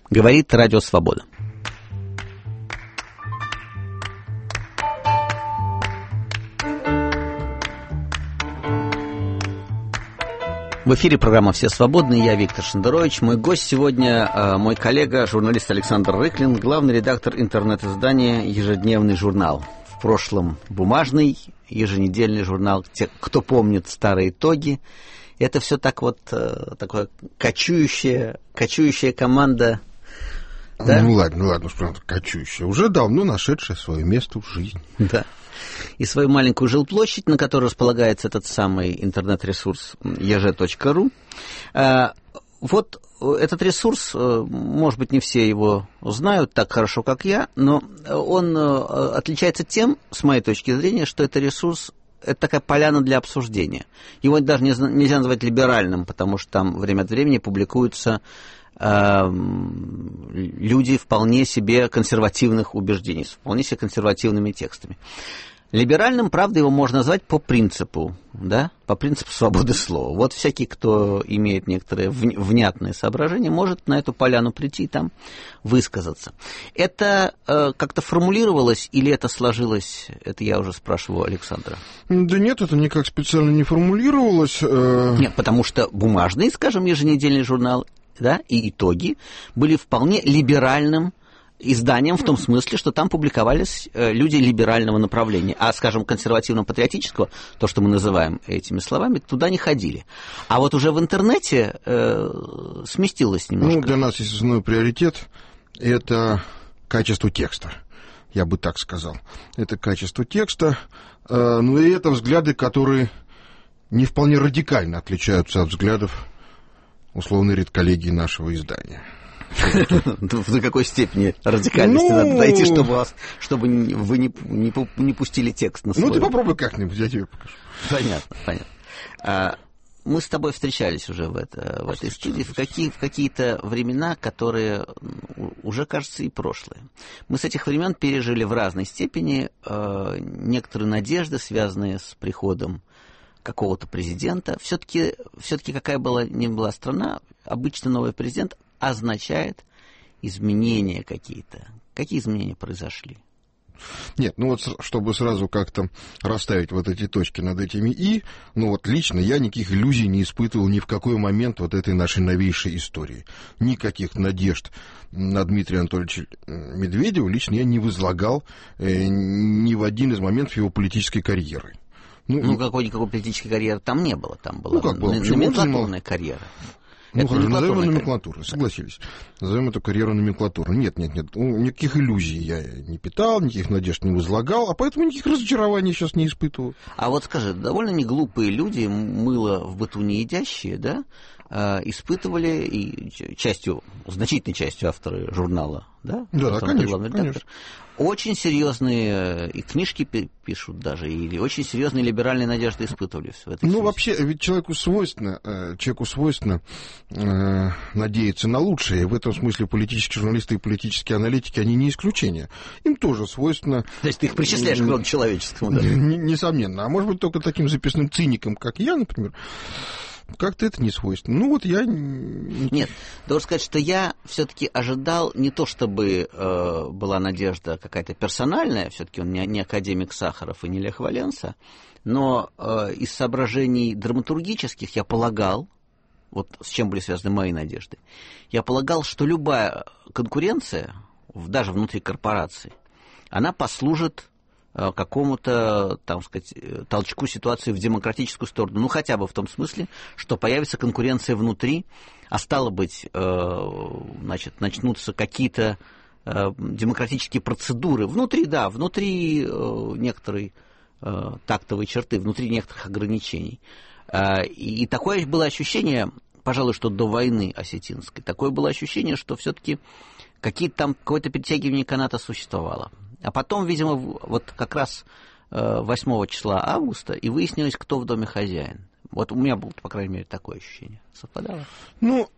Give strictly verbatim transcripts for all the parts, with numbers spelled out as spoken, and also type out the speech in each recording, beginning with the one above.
Говорит Радио Свобода. В эфире программа «Все свободны», я Виктор Шендерович. Мой гость сегодня, мой коллега, журналист Александр Рыклин, главный редактор интернет-издания «Ежедневный журнал». В прошлом бумажный, еженедельный журнал. Те, кто помнит старые итоги, это все так вот, такое кочующая, кочующая команда. Да? Ну ладно, ну ладно, уж правда, кочующая. Уже давно нашедшая свое место в жизни. Да. И свою маленькую жилплощадь, на которой располагается этот самый интернет-ресурс е жэ точка ру. Вот этот ресурс, может быть, не все его знают так хорошо, как я, но он отличается тем, с моей точки зрения, что это ресурс, это такая поляна для обсуждения. Его даже нельзя назвать либеральным, потому что там время от времени публикуются люди вполне себе консервативных убеждений, с вполне себе консервативными текстами. Либеральным, правда, его можно назвать по принципу, да, по принципу свободы слова. Вот всякий, кто имеет некоторые внятные соображения, может на эту поляну прийти и там высказаться. Это э, как-то формулировалось или это сложилось, это я уже спрашиваю Александра? Да нет, это никак специально не формулировалось. Э... Нет, потому что бумажный, скажем, еженедельный журнал, да, и итоги были вполне либеральным изданием в том смысле, что там публиковались э, люди либерального направления, а, скажем, консервативно-патриотического, то, что мы называем этими словами, туда не ходили. А вот уже в интернете э, сместилось немножко. Ну, для нас есть основной приоритет – это качество текста, я бы так сказал. Это качество текста, э, ну и это взгляды, которые не вполне радикально отличаются от взглядов условной редколлегии нашего издания. До какой степени радикальности ну... надо дойти, чтобы, вас, чтобы вы не, не, не пустили текст на свой? Ну, ты попробуй как-нибудь, я тебе покажу. Понятно, понятно. А, мы с тобой встречались уже в, это, в этой студии в, какие, в какие-то времена, которые уже, кажется, и прошлые. Мы с этих времен пережили в разной степени э, некоторые надежды, связанные с приходом какого-то президента. Все-таки, все-таки какая была ни была страна, обычно новый президент означает изменения какие-то. Какие изменения произошли? Нет, ну вот чтобы сразу как-то расставить вот эти точки над этими «и», ну вот лично я никаких иллюзий не испытывал ни в какой момент вот этой нашей новейшей истории. Никаких надежд на Дмитрия Анатольевича Медведева лично я не возлагал э, ни в один из моментов его политической карьеры. Ну, ну какой-никакой политической карьеры там не было, там была ну, как было? номенклатурная карьера. Ну, хорошо, назовем ее номенклатурой, согласились. Назовем эту карьеру номенклатурой. Нет, нет, нет, никаких иллюзий я не питал, никаких надежд не возлагал, а поэтому никаких разочарований сейчас не испытываю. А вот скажи, довольно неглупые люди, мыло в быту не едящие, да, испытывали, и частью, значительной частью авторы журнала, да? Да, да, конечно, конечно. Очень серьезные и книжки пишут даже, или очень серьезные либеральные надежды испытывали в этой Ну, связи. вообще, ведь человеку свойственно, человеку свойственно э, надеяться на лучшее. В этом смысле политические журналисты и политические аналитики, они не исключение. Им тоже свойственно... То есть ты их причисляешь к роду человеческому, да? Несомненно. А может быть, только таким записным циником, как я, например... Как-то это не свойственно. Ну вот я... Нет, должен сказать, что я все-таки ожидал не то, чтобы э, была надежда какая-то персональная, все-таки он не, не академик Сахаров и не Лех Валенса, но э, из соображений драматургических я полагал, вот с чем были связаны мои надежды, я полагал, что любая конкуренция, даже внутри корпорации, она послужит какому-то, там сказать, толчку ситуации в демократическую сторону. Ну, хотя бы в том смысле, что появится конкуренция внутри, а стало быть, значит, начнутся какие-то демократические процедуры. Внутри, да, внутри некоторой тактовой черты, внутри некоторых ограничений. И такое было ощущение, пожалуй, что до войны осетинской, такое было ощущение, что все-таки какие-то там, какое-то перетягивание каната существовало. А потом, видимо, вот как раз восьмого числа августа и выяснилось, кто в доме хозяин. Вот у меня было, по крайней мере, такое ощущение. Совпадало? Ну,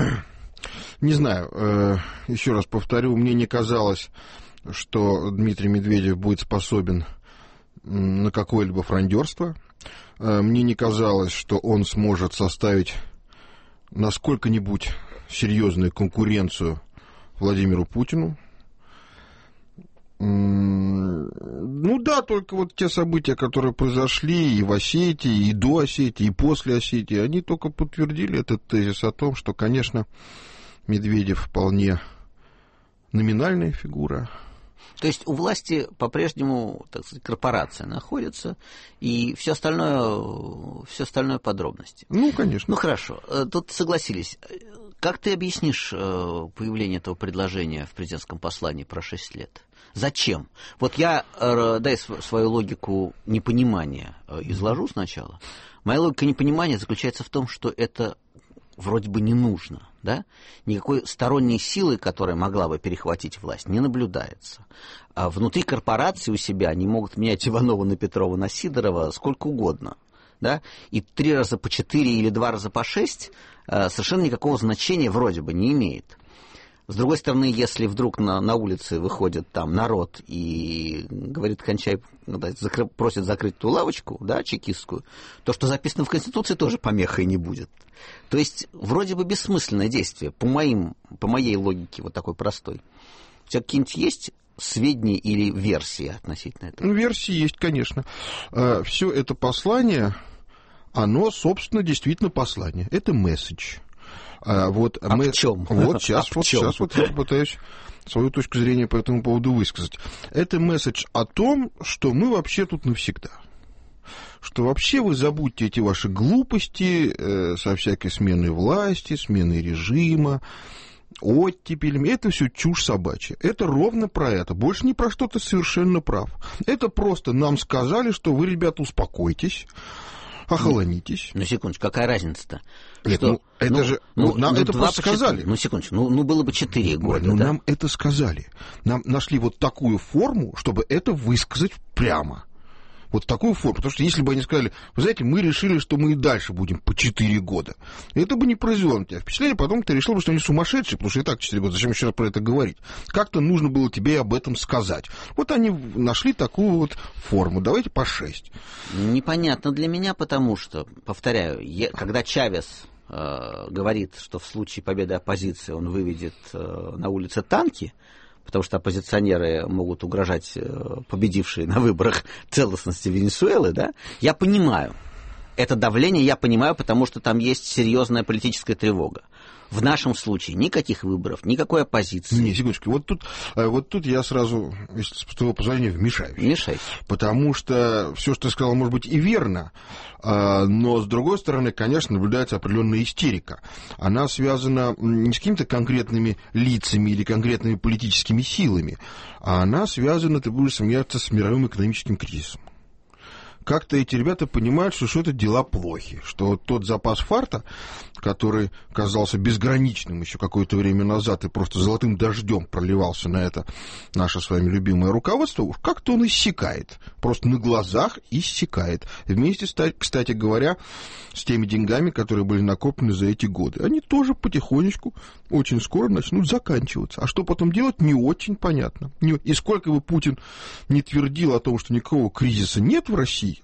не знаю. Еще раз повторю, мне не казалось, что Дмитрий Медведев будет способен на какое-либо фрондерство. Мне не казалось, что он сможет составить на сколько-нибудь серьезную конкуренцию Владимиру Путину. Ну да, только вот те события, которые произошли и в Осетии, и до Осетии, и после Осетии, они только подтвердили этот тезис о том, что, конечно, Медведев вполне номинальная фигура. То есть у власти по-прежнему, так сказать, корпорация находится, и все остальное, все остальное подробности. Ну, конечно. Ну, хорошо. Тут согласились. Как ты объяснишь появление этого предложения в президентском послании про шесть лет? Зачем? Вот я, дай свою логику непонимания изложу сначала. Моя логика непонимания заключается в том, что это вроде бы не нужно, да? Никакой сторонней силы, которая могла бы перехватить власть, не наблюдается. А внутри корпорации у себя они могут менять Иванова на Петрова, на Сидорова сколько угодно, да? И три раза по четыре или два раза по шесть совершенно никакого значения вроде бы не имеет. С другой стороны, если вдруг на, на улице выходит там народ и говорит, кончай, закры, просит закрыть ту лавочку, да, чекистскую, то, что записано в Конституции, тоже помехой не будет. То есть, вроде бы бессмысленное действие, по, моим, по моей логике, вот такой простой. У тебя какие-нибудь есть сведения или версии относительно этого? Ну, версии есть, конечно. Все это послание, оно, собственно, действительно послание. Это месседж. А, вот, а мы, в чем? Вот сейчас, а вот сейчас вот я попытаюсь свою точку зрения по этому поводу высказать. Это месседж о том, что мы вообще тут навсегда. Что вообще вы забудьте эти ваши глупости э, со всякой сменой власти, сменой режима, оттепель. Это все чушь собачья. Это ровно про это. Больше не про что ты совершенно прав. Это просто нам сказали, что вы, ребята, успокойтесь. Охолонитесь. Ну, секундочку, какая разница-то? Нет, что, ну, это ну, же... Ну, нам ну, это просто сказали. четыре, ну, секундочку, ну, ну, было бы четыре года, Ну, да? нам это сказали. Нам нашли вот такую форму, чтобы это высказать прямо. Вот такую форму. Потому что если бы они сказали, вы знаете, мы решили, что мы и дальше будем по четыре года, это бы не произвело на тебя впечатление, потом ты решил бы, что они сумасшедшие, потому что и так четыре года, зачем еще раз про это говорить? Как-то нужно было тебе об этом сказать. Вот они нашли такую вот форму. Давайте по шесть. Непонятно для меня, потому что, повторяю, я, когда Чавес э, говорит, что в случае победы оппозиции он выведет э, на улицы танки, потому что оппозиционеры могут угрожать победившей на выборах целостности Венесуэлы, да, я понимаю. Это давление я понимаю, потому что там есть серьезная политическая тревога. В нашем случае никаких выборов, никакой оппозиции. Не, секундочку, вот тут, вот тут я сразу, с твоего позволения, вмешаюсь. Вмешайся. Потому что все, что ты сказал, может быть и верно, но, с другой стороны, конечно, наблюдается определенная истерика. Она связана не с какими-то конкретными лицами или конкретными политическими силами, а она связана, ты будешь сомневаться, с мировым экономическим кризисом. Как-то эти ребята понимают, что, что это дела плохи, что вот тот запас фарта, который казался безграничным еще какое-то время назад и просто золотым дождем проливался на это наше с вами любимое руководство, уж как-то он иссякает, просто на глазах иссякает. Вместе, кстати говоря, с теми деньгами, которые были накоплены за эти годы. Они тоже потихонечку, очень скоро начнут заканчиваться. А что потом делать, не очень понятно. И сколько бы Путин не твердил о том, что никакого кризиса нет в России,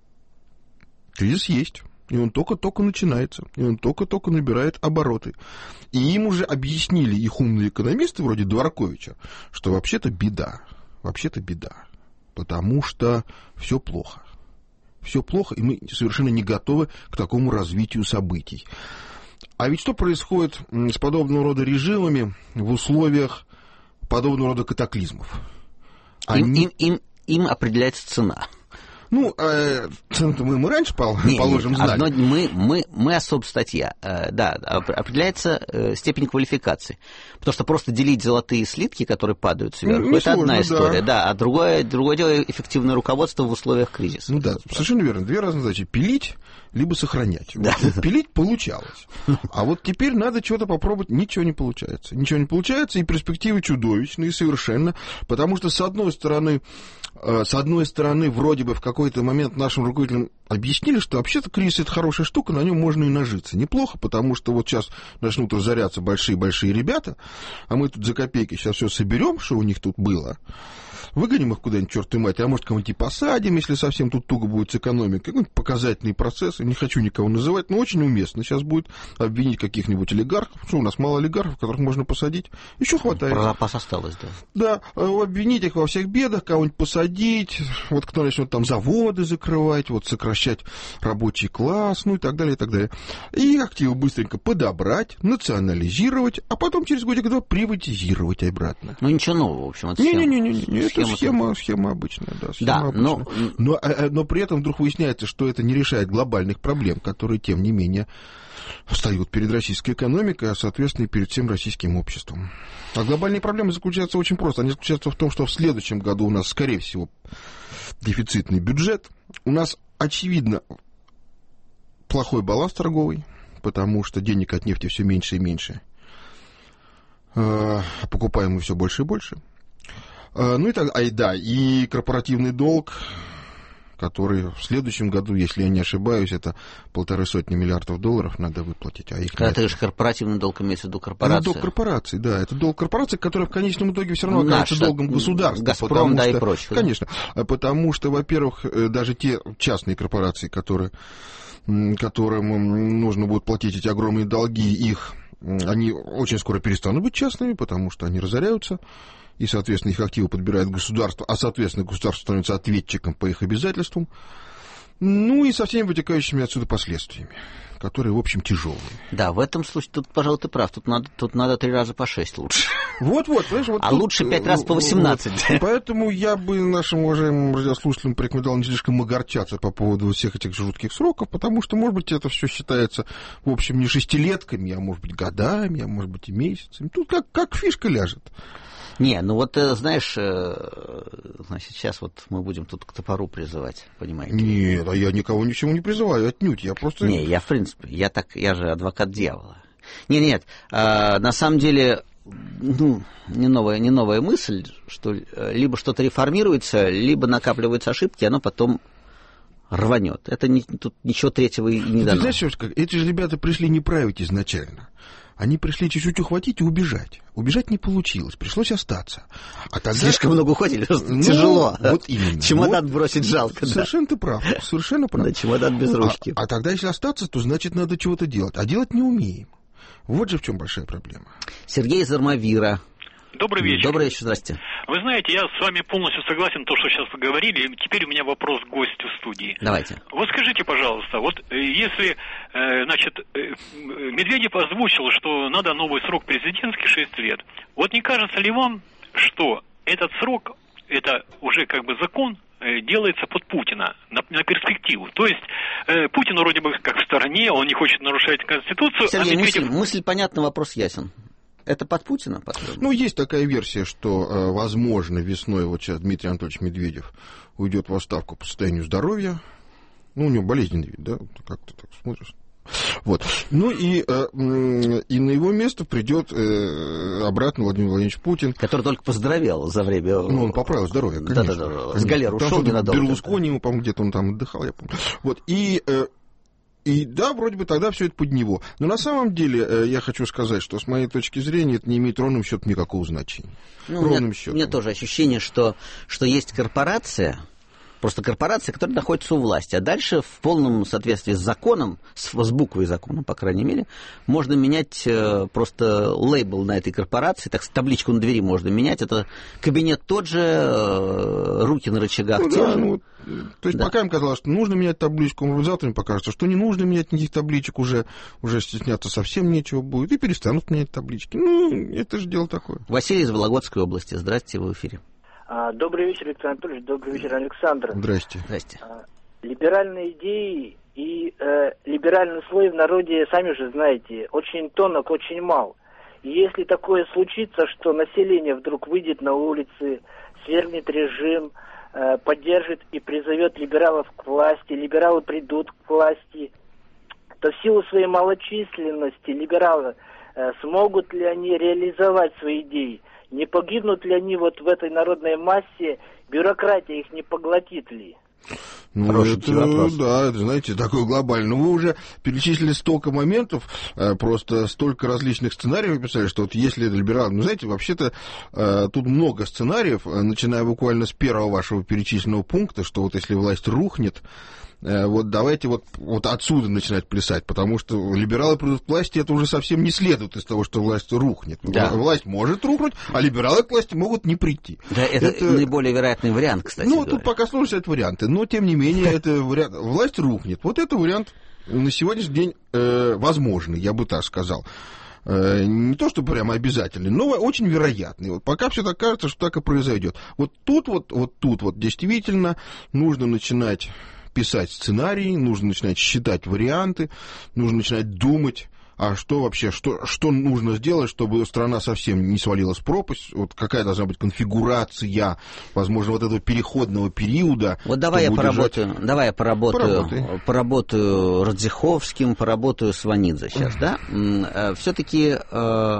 кризис есть, и он только-только начинается, и он только-только набирает обороты. И им уже объяснили их умные экономисты, вроде Дворковича, что вообще-то беда, вообще-то беда, потому что все плохо. Все плохо, и мы совершенно не готовы к такому развитию событий. А ведь что происходит с подобного рода режимами в условиях подобного рода катаклизмов? Они... Им, им, им, им определяется цена. Ну, э, цену-то мы, мы раньше, не, положим, не, знали. Одно, мы, мы, мы особая статья. Э, да, определяется э, степень квалификации. Потому что просто делить золотые слитки, которые падают сверху, не это сложно, одна история. Да. Да, а другое, другое дело эффективное руководство в условиях кризиса. Ну да, совершенно верно. Две разные задачи. Пилить, либо сохранять. Да. Вот, пилить получалось. А вот теперь надо что-то попробовать. Ничего не получается. Ничего не получается, и перспективы чудовищные совершенно. Потому что, с одной стороны, с одной стороны, вроде бы в каком какой-то момент нашим руководителям объяснили, что вообще-то кризис — это хорошая штука, на нем можно и нажиться. Неплохо, потому что вот сейчас начнут разоряться большие-большие ребята, а мы тут за копейки сейчас все соберем, что у них тут было, выгоним их куда-нибудь, черт и мать, а может, кого-нибудь и посадим, если совсем тут туго будет с экономикой. Какой-нибудь показательный процесс, не хочу никого называть, но очень уместно. Сейчас будет обвинить каких-нибудь олигархов. Что, у нас мало олигархов, которых можно посадить? Еще хватает. Про запас осталось, да. Да, обвинить их во всех бедах, кого-нибудь посадить, вот кто начнет там заводы закрывать, вот сокращать рабочий класс, ну и так далее, и так далее. И активы быстренько подобрать, национализировать, а потом через годик-два приватизировать обратно. Ну ничего нового, в общем, это Не-не-не, это схема, схема обычная, да. Схема да, обычная. но... Но, но при этом вдруг выясняется, что это не решает глобальных проблем, которые, тем не менее, встают перед российской экономикой, а, соответственно, и перед всем российским обществом. А глобальные проблемы заключаются очень просто. Они заключаются в том, что в следующем году у нас, скорее всего, дефицитный бюджет. У нас, очевидно, плохой баланс торговый, потому что денег от нефти все меньше и меньше, а покупаем мы все больше и больше. Ну и так, а, да, и корпоративный долг, который в следующем году, если я не ошибаюсь, это полторы сотни миллиардов долларов надо выплатить. А их Когда ты говоришь корпоративный долг, имеется в виду корпорация. Это долг корпорации, да, это долг корпорации, который в конечном итоге все равно Наш, окажется долгом государства. Газпром, да, что, и прочее. Конечно, да? Потому что, во-первых, даже те частные корпорации, которые, которым нужно будет платить эти огромные долги, их, они очень скоро перестанут быть частными, потому что они разоряются. И, соответственно, их активы подбирает государство, а, соответственно, государство становится ответчиком по их обязательствам. Ну и со всеми вытекающими отсюда последствиями, которые, в общем, тяжелые. Да, в этом случае, тут, пожалуй, ты прав, тут надо, тут надо три раза по шесть лучше. Вот-вот, понимаешь, вот а тут, лучше пять раз по восемнадцать. Вот. Поэтому я бы нашим уважаемым радиослушателям порекомендовал не слишком огорчаться по поводу всех этих жутких сроков, потому что, может быть, это все считается, в общем, не шестилетками, а, может быть, годами, а, может быть, и месяцами. Тут как, как фишка ляжет. Не, ну вот, знаешь, значит, сейчас вот мы будем тут к топору призывать, понимаете? Нет, а я никого ни к чему не призываю, отнюдь, я просто... Не, я, в принципе, я так, я же адвокат дьявола. Нет, нет, а, на самом деле, ну, не новая, не новая мысль, что либо что-то реформируется, либо накапливаются ошибки, и оно потом рванет. Это не, тут ничего третьего и не дано. Ты знаешь, как, эти же ребята пришли не править изначально. Они пришли чуть-чуть ухватить и убежать. Убежать не получилось, пришлось остаться. А тогда... Слишком много уходили, ну, тяжело. Вот именно. Чемодан вот, бросить жалко. Совершенно да. ты прав, совершенно прав. Да, чемодан без ручки. А, а тогда, если остаться, то значит надо чего-то делать. А делать не умеем. Вот же в чем большая проблема. Сергей из Армавира. Добрый вечер. Добрый вечер, здрасте. Вы знаете, я с вами полностью согласен, то, что сейчас вы говорили. Теперь у меня вопрос к гостю студии. Давайте. Вот скажите, пожалуйста, вот если, значит, Медведев озвучил, что надо новый срок президентский шесть лет, вот не кажется ли вам, что этот срок, это уже как бы закон, делается под Путина, на, на перспективу. То есть э, Путин вроде бы как в стороне, он не хочет нарушать Конституцию. Сергей, а Медведев... мысль, мысль понятна, вопрос ясен. Это под Путина? По-твоему? Ну, есть такая версия, что, э, возможно, весной вот сейчас Дмитрий Анатольевич Медведев уйдет в отставку по состоянию здоровья. Ну, у него болезненный вид, да? Как ты так смотришь? Вот. Ну и, э, и на его место придет э, обратно Владимир Владимирович Путин. Который только поздоровел за время... Ну, он поправил здоровье, конечно. Да-да-да. С галеры ушел ненадолго. Берлускони, ему, по-моему, где-то он там отдыхал, я помню. Вот. И... Э, И да, вроде бы тогда все это под него. Но на самом деле э, я хочу сказать, что с моей точки зрения это не имеет ровным счетом никакого значения. Ну, ровным у меня, счетом. У меня тоже ощущение, что, что есть корпорация, просто корпорация, которая находится у власти. А дальше в полном соответствии с законом, с, с буквой закона, по крайней мере, можно менять э, просто лейбл на этой корпорации, так табличку на двери можно менять. Это кабинет тот же, э, руки на рычагах ну, те да, же. Ну, то есть да. Пока им казалось, что нужно менять табличку, может быть, завтра им покажется, что не нужно менять никаких табличек, уже, уже стесняться совсем нечего будет, и перестанут менять таблички. Ну, это же дело такое. Василий из Вологодской области. Здравствуйте, вы в эфире. Добрый вечер, Виктор Анатольевич. Добрый вечер, Александр. Здрасте. Здрасте. Либеральные идеи и э, либеральный слой в народе, сами же знаете, очень тонок, очень мал. И если такое случится, что население вдруг выйдет на улицы, свергнет режим, э, поддержит и призовет либералов к власти, либералы придут к власти, то в силу своей малочисленности либералы э, смогут ли они реализовать свои идеи? Не погибнут ли они вот в этой народной массе, бюрократия их не поглотит ли? Ну, Хороший это, вопрос. Да, это, знаете, такой глобальный. Вы уже перечислили столько моментов, просто столько различных сценариев описали, что вот если это либерал... Ну, знаете, вообще-то тут много сценариев, начиная буквально с первого вашего перечисленного пункта, что вот если власть рухнет, вот давайте вот, вот отсюда начинать плясать, потому что либералы придут к власти, это уже совсем не следует из того, что власть рухнет. Да. Власть может рухнуть, а либералы к власти могут не прийти. Да, это, это... наиболее вероятный вариант, кстати. Ну, говоря. Тут пока сложно это варианты, но тем не менее, это вариант. Власть рухнет. Вот это вариант на сегодняшний день э, возможный, я бы так сказал. Э, не то, что прямо обязательный, но очень вероятный. Вот пока все так кажется, что так и произойдет. Вот тут вот, вот тут вот действительно нужно начинать писать сценарии, нужно начинать считать варианты, нужно начинать думать, а что вообще, что, что нужно сделать, чтобы страна совсем не свалилась в пропасть, вот какая должна быть конфигурация, возможно, вот этого переходного периода. Вот давай я поработаю, удержать... давай я поработаю, Поработай. поработаю Радзиховским, поработаю Сванидзе сейчас, да? Все-таки э,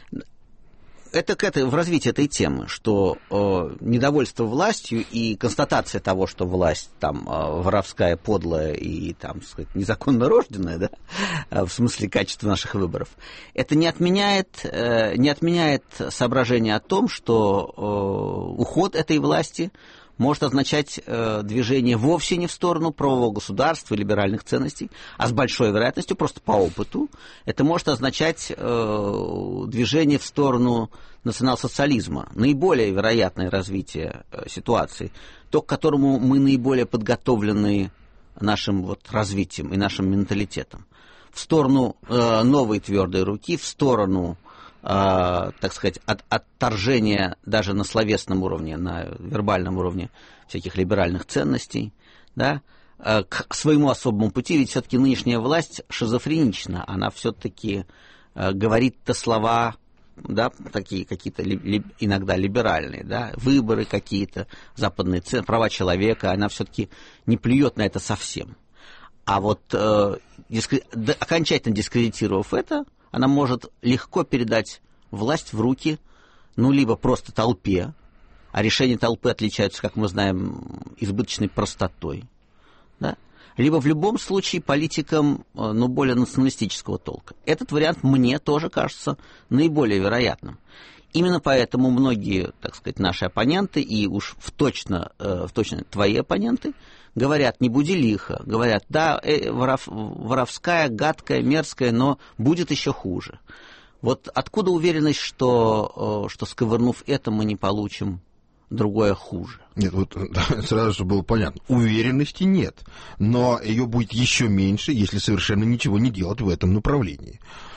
это к этой, в развитии этой темы, что э, недовольство властью и констатация того, что власть там э, воровская, подлая и там, так сказать, незаконно рожденная, да, э, в смысле качества наших выборов, это не отменяет, э, не отменяет соображение о том, что э, уход этой власти может означать э, движение вовсе не в сторону правового государства и либеральных ценностей, а с большой вероятностью, просто по опыту, это может означать э, движение в сторону национал-социализма. Наиболее вероятное развитие э, ситуации, то, к которому мы наиболее подготовлены нашим вот, развитием и нашим менталитетом. В сторону э, новой твердой руки, в сторону... Uh, так сказать, от, отторжения даже на словесном уровне, на вербальном уровне всяких либеральных ценностей, да, uh, к своему особому пути, ведь все-таки нынешняя власть шизофренична, она все-таки uh, говорит-то слова, да, такие какие-то ли, ли, иногда либеральные, да, выборы какие-то, западные ценности, права человека, она все-таки не плюет на это совсем. А вот uh, дискр... окончательно дискредитировав это, она может легко передать власть в руки, ну, либо просто толпе, а решения толпы отличаются, как мы знаем, избыточной простотой, да? Либо в любом случае политикам, ну, более националистического толка. Этот вариант мне тоже кажется наиболее вероятным. Именно поэтому многие, так сказать, наши оппоненты, и уж в точно, в точно твои оппоненты, говорят, не буди лихо, говорят, да, воров, воровская, гадкая, мерзкая, но будет еще хуже. Вот откуда уверенность, что, что сковырнув это, мы не получим другое хуже? Нет, вот сразу же было понятно. Уверенности нет, но ее будет еще меньше, если совершенно ничего не делать в этом направлении.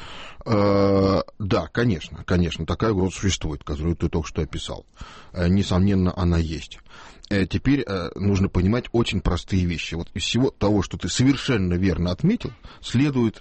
Да, конечно, конечно, такая угроза существует, которую ты только что описал. Несомненно, она есть. Теперь нужно понимать очень простые вещи. Вот из всего того, что ты совершенно верно отметил, следует...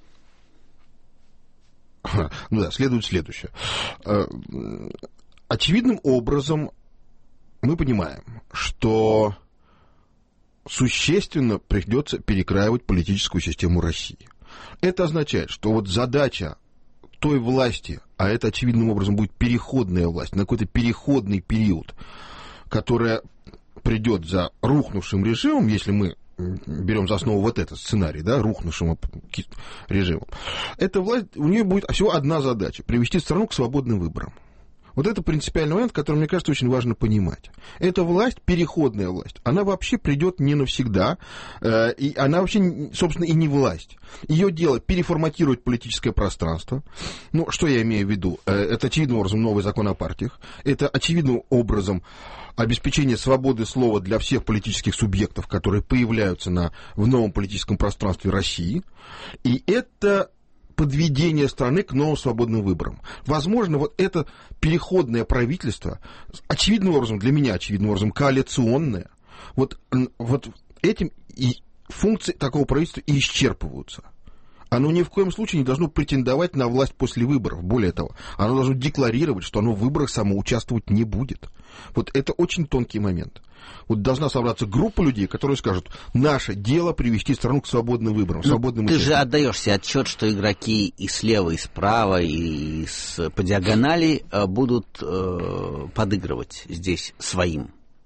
Ну да, следует следующее. Очевидным образом мы понимаем, что существенно придется перекраивать политическую систему России. Это означает, что вот задача той власти, а это очевидным образом будет переходная власть, на какой-то переходный период, которая придет за рухнувшим режимом, если мы берем за основу вот этот сценарий, да, рухнувшим режимом, эта власть, у нее будет всего одна задача – привести страну к свободным выборам. Вот это принципиальный момент, который, мне кажется, очень важно понимать. Эта власть, переходная власть, она вообще придет не навсегда, э, и она вообще, собственно, и не власть. Ее дело переформатировать политическое пространство. Ну, что я имею в виду? Э, это очевидным образом новый закон о партиях, это очевидным образом обеспечение свободы слова для всех политических субъектов, которые появляются на, в новом политическом пространстве России, и это подведение страны к новым свободным выборам. Возможно, вот это переходное правительство, очевидным образом, для меня очевидным образом, коалиционное, вот, вот этим и функции такого правительства и исчерпываются. Оно ни в коем случае не должно претендовать на власть после выборов. Более того, оно должно декларировать, что оно в выборах само участвовать не будет. Вот это очень тонкий момент. Вот должна собраться группа людей, которые скажут, наше дело привести страну к свободным выборам. Свободным ты участием. Же отдаешь себе отчет, что игроки и слева, и справа, и с, по диагонали будут э, подыгрывать здесь своим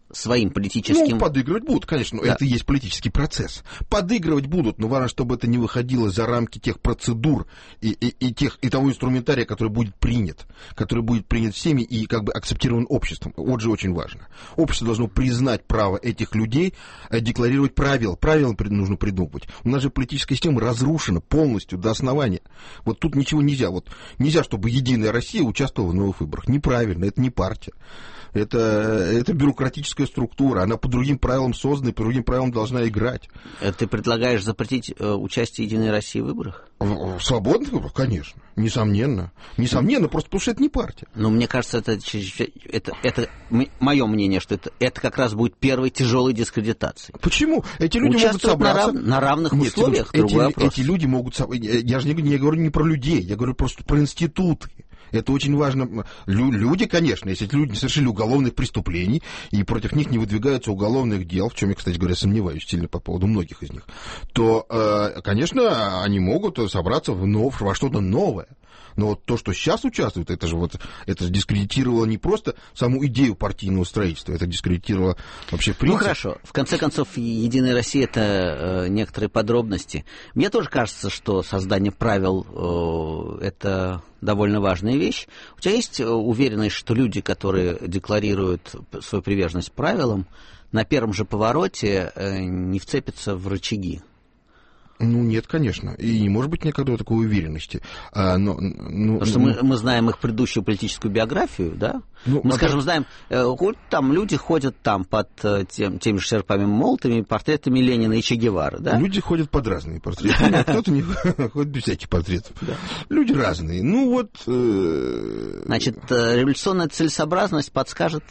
своим политическим... Ну, подыгрывать будут, конечно, но да. Это и есть политический процесс. Подыгрывать будут, но важно, чтобы это не выходило за рамки тех процедур и, и, и, тех, и того инструментария, который будет принят, который будет принят всеми и как бы акцептирован обществом. Вот же очень важно. Общество должно признать право этих людей декларировать правила. Правила нужно придумывать. У нас же политическая система разрушена полностью до основания. Вот тут ничего нельзя. Вот нельзя, чтобы Единая Россия участвовала в новых выборах. Неправильно, это не партия. Это, это бюрократическая структура, она по другим правилам создана, по другим правилам должна играть. Ты предлагаешь запретить э, участие Единой России в выборах? В, в свободных выборах, конечно, несомненно. Несомненно, просто потому что это не партия. Но мне кажется, это, это, это мое мнение, что это, это как раз будет первой тяжелой дискредитацией. Почему? Эти люди могут собраться... На, рав, на равных Нет, условиях, эти, другой вопрос. Эти люди могут... Я же не, не говорю не про людей, я говорю просто про институты. Это очень важно. Люди, конечно, если люди совершили уголовных преступлений, и против них не выдвигаются уголовных дел, в чем я, кстати говоря, сомневаюсь сильно по поводу многих из них, то, конечно, они могут собраться в нов, во что-то новое. Но вот то, что сейчас участвует, это же вот, это же дискредитировало не просто саму идею партийного строительства, это дискредитировало вообще принцип. Ну хорошо, в конце концов, Единая Россия — это э, некоторые подробности. Мне тоже кажется, что создание правил э, — это довольно важная вещь. У тебя есть уверенность, что люди, которые декларируют свою приверженность правилам, на первом же повороте э, не вцепятся в рычаги? Ну, нет, конечно. И не может быть никогда такой уверенности. А, но, ну, Потому что ну, мы, мы знаем их предыдущую политическую биографию, да? Ну, мы, а скажем, так... знаем, э, там люди ходят там под э, тем, теми же серпами молотами, портретами Ленина и Че Гевары, да? Люди ходят под разные портреты. Кто-то не ходит без всяких портретов. Люди разные. Ну, вот... Значит, революционная целесообразность подскажет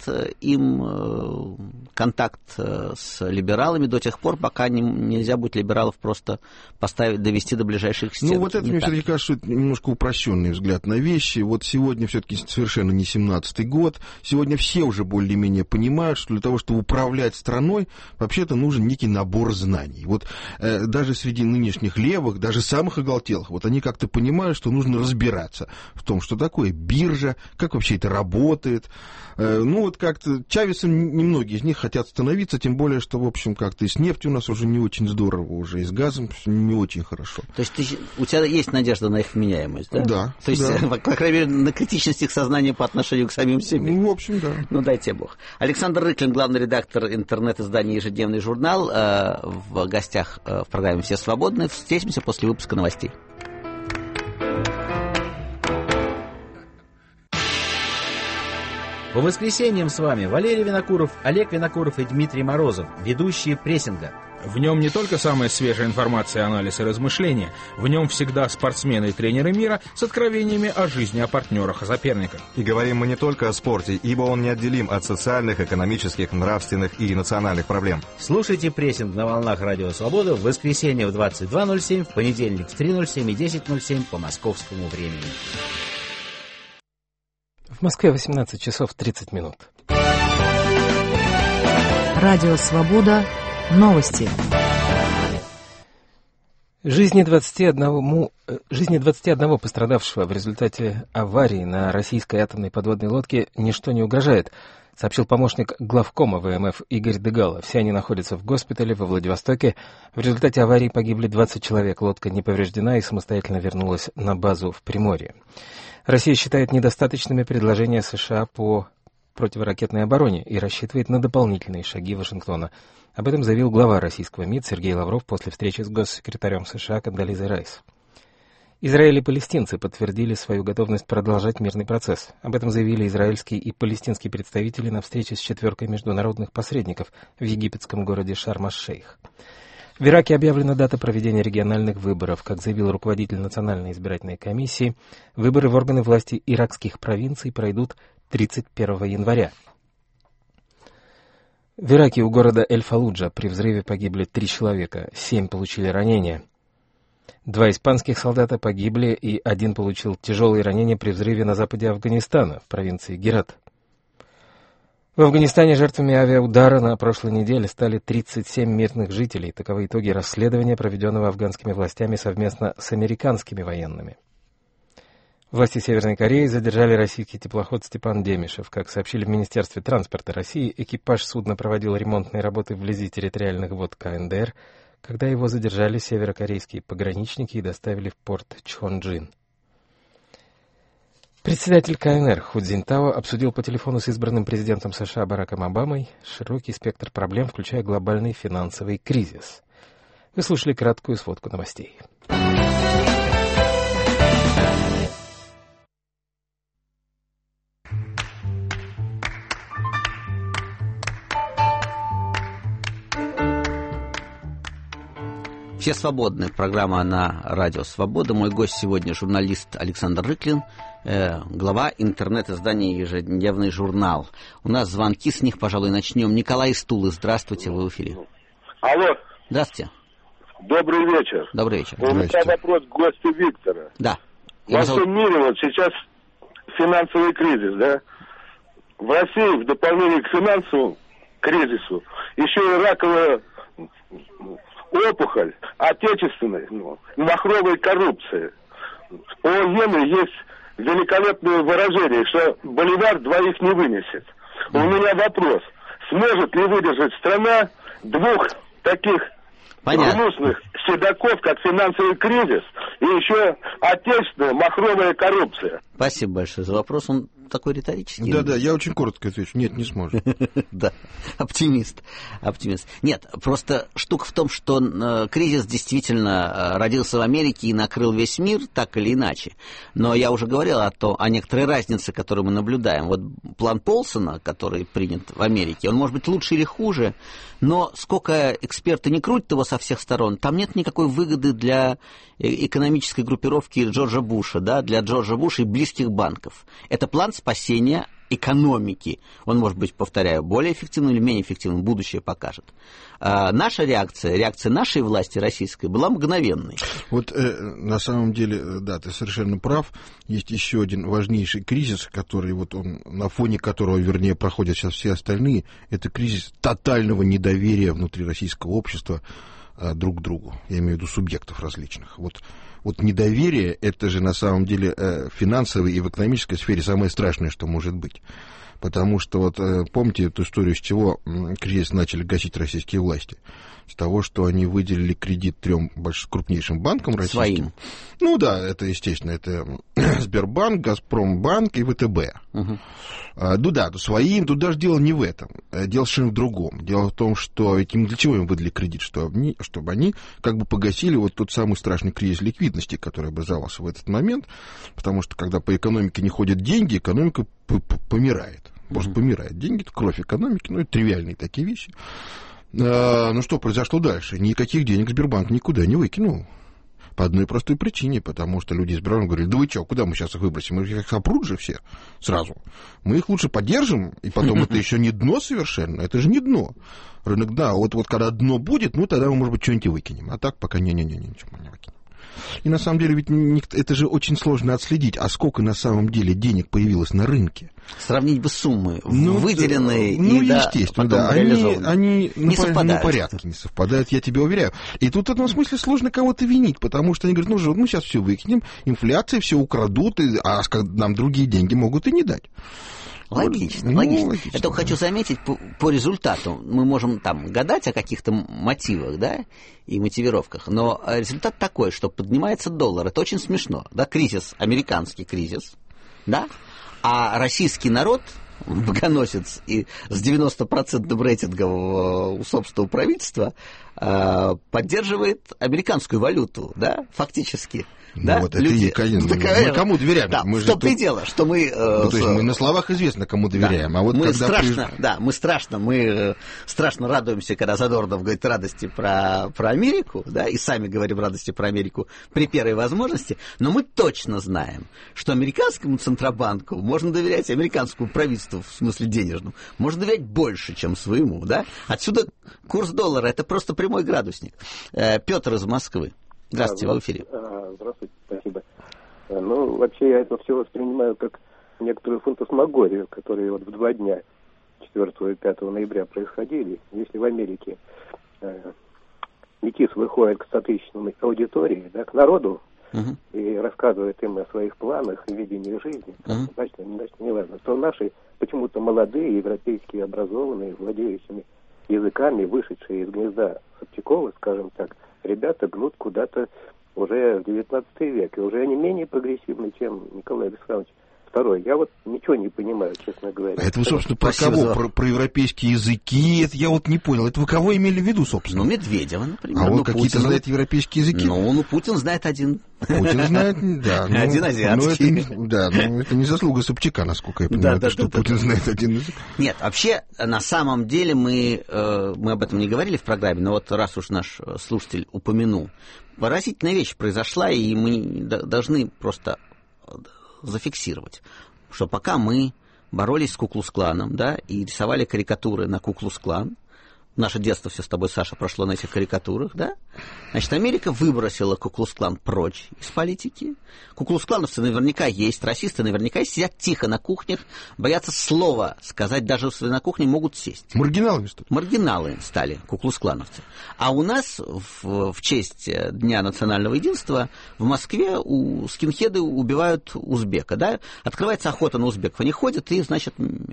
им контакт с либералами до тех пор, пока нельзя будет либералов просто поставить, довести до ближайших стен. Ну, вот это, мне все-таки кажется, это немножко упрощенный взгляд на вещи. Вот сегодня все-таки совершенно не семнадцатый год. Сегодня все уже более-менее понимают, что для того, чтобы управлять страной, вообще-то нужен некий набор знаний. Вот э, даже среди нынешних левых, даже самых оголтелых, вот они как-то понимают, что нужно разбираться в том, что такое биржа, как вообще это работает. Э, ну, вот как-то Чавесом немногие из них хотят становиться, тем более, что, в общем, как-то и с нефтью у нас уже не очень здорово, уже и с газом не очень хорошо. То есть ты, у тебя есть надежда на их вменяемость, да? Да. То есть, да. по, по крайней мере, на критичность их сознания по отношению к самим себе. Ну, в общем, да. Ну, дай тебе Бог. Александр Рыклин, главный редактор интернет-издания «Ежедневный журнал», э, в гостях э, в программе «Все свободны». Встретимся после выпуска новостей. По воскресеньям с вами Валерий Винокуров, Олег Винокуров и Дмитрий Морозов, ведущие прессинга. В нем не только самая свежая информация, анализ и размышления, в нем всегда спортсмены и тренеры мира с откровениями о жизни, о партнерах, о соперниках. И говорим мы не только о спорте, ибо он неотделим от социальных, экономических, нравственных и национальных проблем. Слушайте прессинг на волнах Радио Свобода в воскресенье в двадцать два ноль семь, в понедельник в три ноль семь и десять ноль семь по московскому времени. В Москве восемнадцать часов тридцать минут. Радио Свобода. Новости. Жизни двадцати одного, жизни двадцати одного пострадавшего в результате аварии на российской атомной подводной лодке ничто не угрожает, сообщил помощник главкома ВМФ Игорь Дыгало. Все они находятся в госпитале во Владивостоке. В результате аварии погибли двадцать человек. Лодка не повреждена и самостоятельно вернулась на базу в Приморье. Россия считает недостаточными предложения США по противоракетной обороне и рассчитывает на дополнительные шаги Вашингтона. Об этом заявил глава российского МИД Сергей Лавров после встречи с госсекретарем США Кондолизой Райс. Израиль и палестинцы подтвердили свою готовность продолжать мирный процесс. Об этом заявили израильские и палестинские представители на встрече с четверкой международных посредников в египетском городе Шарм-аш-Шейх. В Ираке объявлена дата проведения региональных выборов. Как заявил руководитель Национальной избирательной комиссии, выборы в органы власти иракских провинций пройдут тридцать первого января. В Ираке у города Эль-Фаллуджа при взрыве погибли три человека, семь получили ранения. Два испанских солдата погибли, и один получил тяжелые ранения при взрыве на западе Афганистана, в провинции Герат. В Афганистане жертвами авиаудара на прошлой неделе стали тридцать семь мирных жителей. Таковы итоги расследования, проведенного афганскими властями совместно с американскими военными. Власти Северной Кореи задержали российский теплоход «Степан Демишев». Как сообщили в Министерстве транспорта России, экипаж судна проводил ремонтные работы вблизи территориальных вод КНДР, когда его задержали северокорейские пограничники и доставили в порт Чхонджин. Председатель КНР Ху Цзиньтао обсудил по телефону с избранным президентом США Бараком Обамой широкий спектр проблем, включая глобальный финансовый кризис. Вы слушали краткую сводку новостей. Все свободны. Программа на Радио Свобода. Мой гость сегодня журналист Александр Рыклин, э, глава интернет-издания «Ежедневный журнал». У нас звонки, с них, пожалуй, начнем. Николай из Тулы, здравствуйте, вы в эфире. Алло. Здравствуйте. Добрый вечер. Добрый вечер. У меня вопрос к гостю Виктора. Да. Во всем мире вот сейчас финансовый кризис, да? В России в дополнение к финансовому кризису еще и раковая опухоль, отечественная, ну, махровая коррупция. У Йены есть великолепное выражение, что боливар двоих не вынесет. У меня вопрос. Сможет ли выдержать страна двух таких Понятно. гнусных седаков, как финансовый кризис и еще отечественная махровая коррупция? Спасибо большое за вопрос. Он такой риторический. Да-да, я очень коротко отвечу. Нет, не сможет. Да, оптимист. Оптимист. Нет, просто штука в том, что э, кризис действительно э, родился в Америке и накрыл весь мир, так или иначе. Но я уже говорил о, то, о некоторой разнице, которую мы наблюдаем. Вот план Полсона, который принят в Америке, он может быть лучше или хуже, но сколько эксперты не крутят его со всех сторон, там нет никакой выгоды для экономической группировки Джорджа Буша, да, для Джорджа Буша и близких банков. Это план спасения экономики. Он может быть, повторяю, более эффективным или менее эффективным, будущее покажет. А наша реакция, реакция нашей власти российской была мгновенной. Вот э, на самом деле, да, ты совершенно прав. Есть еще один важнейший кризис, который вот он, на фоне которого, вернее, проходят сейчас все остальные, это кризис тотального недоверия внутри российского общества э, друг к другу. Я имею в виду субъектов различных. Вот Вот недоверие, это же на самом деле э, в финансовой и в экономической сфере самое страшное, что может быть. Потому что, вот э, помните эту историю, с чего э, кризис начали гасить российские власти? С того, что они выделили кредит трем больш... крупнейшим банкам российским. Своим. Ну да, это, естественно, это Сбербанк, Газпромбанк и ВТБ. Угу. А, ну да, своим, тут даже дело не в этом. Дело совершенно в другом. Дело в том, что ведь им для чего им выдали кредит? Чтобы они, чтобы они как бы погасили вот тот самый страшный кризис ликвидности, который образовался в этот момент. Потому что, когда по экономике не ходят деньги, экономика помирает. Просто помирает. Деньги — это кровь экономики, ну, это тривиальные такие вещи. А, ну, что произошло дальше? Никаких денег Сбербанк никуда не выкинул. По одной простой причине, потому что люди из Сбербанка говорили: да вы что, куда мы сейчас их выбросим? Мы их сопрут же все сразу. Мы их лучше поддержим, и потом это еще не дно совершенно, это же не дно. Рынок, да, вот, вот когда дно будет, ну, тогда мы, может быть, что-нибудь и выкинем. А так пока не-не-не, ничего мы не выкинем. И на самом деле ведь это же очень сложно отследить, а сколько на самом деле денег появилось на рынке. Сравнить бы суммы, ну, выделенные ну, и естественно, да, да, они, они не на, совпадают. на порядке не совпадают, я тебе уверяю. И тут в этом смысле сложно кого-то винить, потому что они говорят: ну же, мы сейчас все выкинем, инфляция, все украдут, а нам другие деньги могут и не дать. Логично, ну, логично. логично. Я только хочу заметить, по, по результату мы можем там гадать о каких-то мотивах, да, и мотивировках, но результат такой, что поднимается доллар. Это очень смешно, да, кризис, американский кризис, да, а российский народ, богоносец и с девяносто процентов рейтингом у собственного правительства, поддерживает американскую валюту, да, фактически. Ну, да? вот Люди... это и, конечно, мы, мы кому доверяем? Да, мы в том-то тут... и дело, что мы... Э, ну, то есть мы на словах известно, кому доверяем, да, а вот мы когда... страшно, при... да, мы страшно, мы э, страшно радуемся, когда Задорнов говорит радости про, про Америку, да, и сами говорим радости про Америку при первой возможности, но мы точно знаем, что американскому Центробанку можно доверять, американскому правительству, в смысле денежному, можно доверять больше, чем своему, да. Отсюда курс доллара — это просто прямой градусник. Э, Петр из Москвы. Здравствуйте, а, вы в эфире. А, здравствуйте, спасибо. Ну, вообще я это все воспринимаю как некоторую фантасмагорию, которые вот в два дня, четвёртого и пятого ноября, происходили. Если в Америке э, МИТИС выходит к стотысячной аудитории, да, к народу, угу. и рассказывает им о своих планах и видении жизни, угу. значит, значит, не важно, то наши почему-то молодые, европейские, образованные, владеющими языками, вышедшие из гнезда Собчакова, скажем так, ребята гнут куда-то уже в девятнадцатый век, и уже они менее прогрессивны, чем Николай Александрович Второй. Я вот ничего не понимаю, честно говоря. А это вы, собственно, про кого? Про, про европейские языки? Это я вот не понял. Это вы кого имели в виду, собственно? Ну, Медведева, например. А ну, он какие-то Путин, знает европейские языки? Ну, ну, Путин знает один. Путин знает, да. Ну, один азиатский. Ну, это, да, но это не заслуга Собчака, насколько я понимаю, да, да, что да, Путин да, знает да. один язык. Нет, вообще, на самом деле, мы, мы об этом не говорили в программе, но вот раз уж наш слушатель упомянул, поразительная вещь произошла, и мы должны просто зафиксировать, что пока мы боролись с Ку-клукс-кланом, да, и рисовали карикатуры на Ку-клукс-клан, наше детство все с тобой, Саша, прошло на этих карикатурах, да, значит, Америка выбросила Ку-клукс-клан прочь из политики. Ку-клукс-клановцы наверняка есть, расисты наверняка есть, сидят тихо на кухнях, боятся слова сказать, даже если на кухне могут сесть. Маргиналами стали. Маргиналы стали Ку-клукс-клановцы. А у нас в, в честь Дня национального единства в Москве у скинхеды убивают узбека, да, открывается охота на узбеков, они ходят и, значит,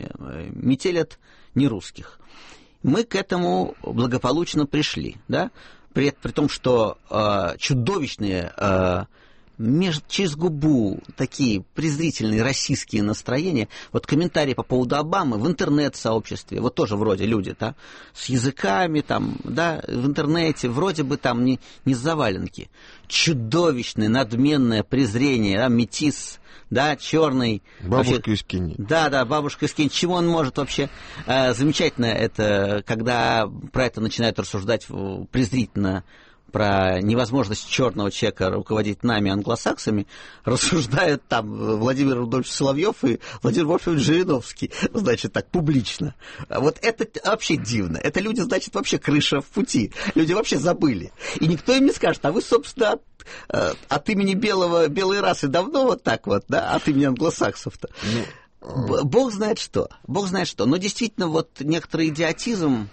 метелят нерусских. Мы к этому благополучно пришли, да, при, при том, что э, чудовищные э, меж, через губу такие презрительные российские настроения, вот комментарии по поводу Обамы в интернет-сообществе, вот тоже вроде люди, да, с языками там, да, в интернете, вроде бы там не, не заваленки, чудовищное, надменное презрение, да, метис, да, черный. Бабушка из Кении. Да, да, бабушка из Кении. Чего он может вообще? Э, замечательно это, когда про это начинают рассуждать презрительно, про невозможность черного человека руководить нами, англосаксами, рассуждают там Владимир Рудольфович Соловьев и Владимир Вольфович Жириновский, значит, так, публично. Вот это вообще дивно. Это люди, значит, вообще крыша в пути. Люди вообще забыли. И никто им не скажет, а вы, собственно, от, от имени белого, белой расы давно вот так вот, да, от имени англосаксов-то. Ну, Бог знает что. Бог знает что. Но действительно, вот некоторый идиотизм...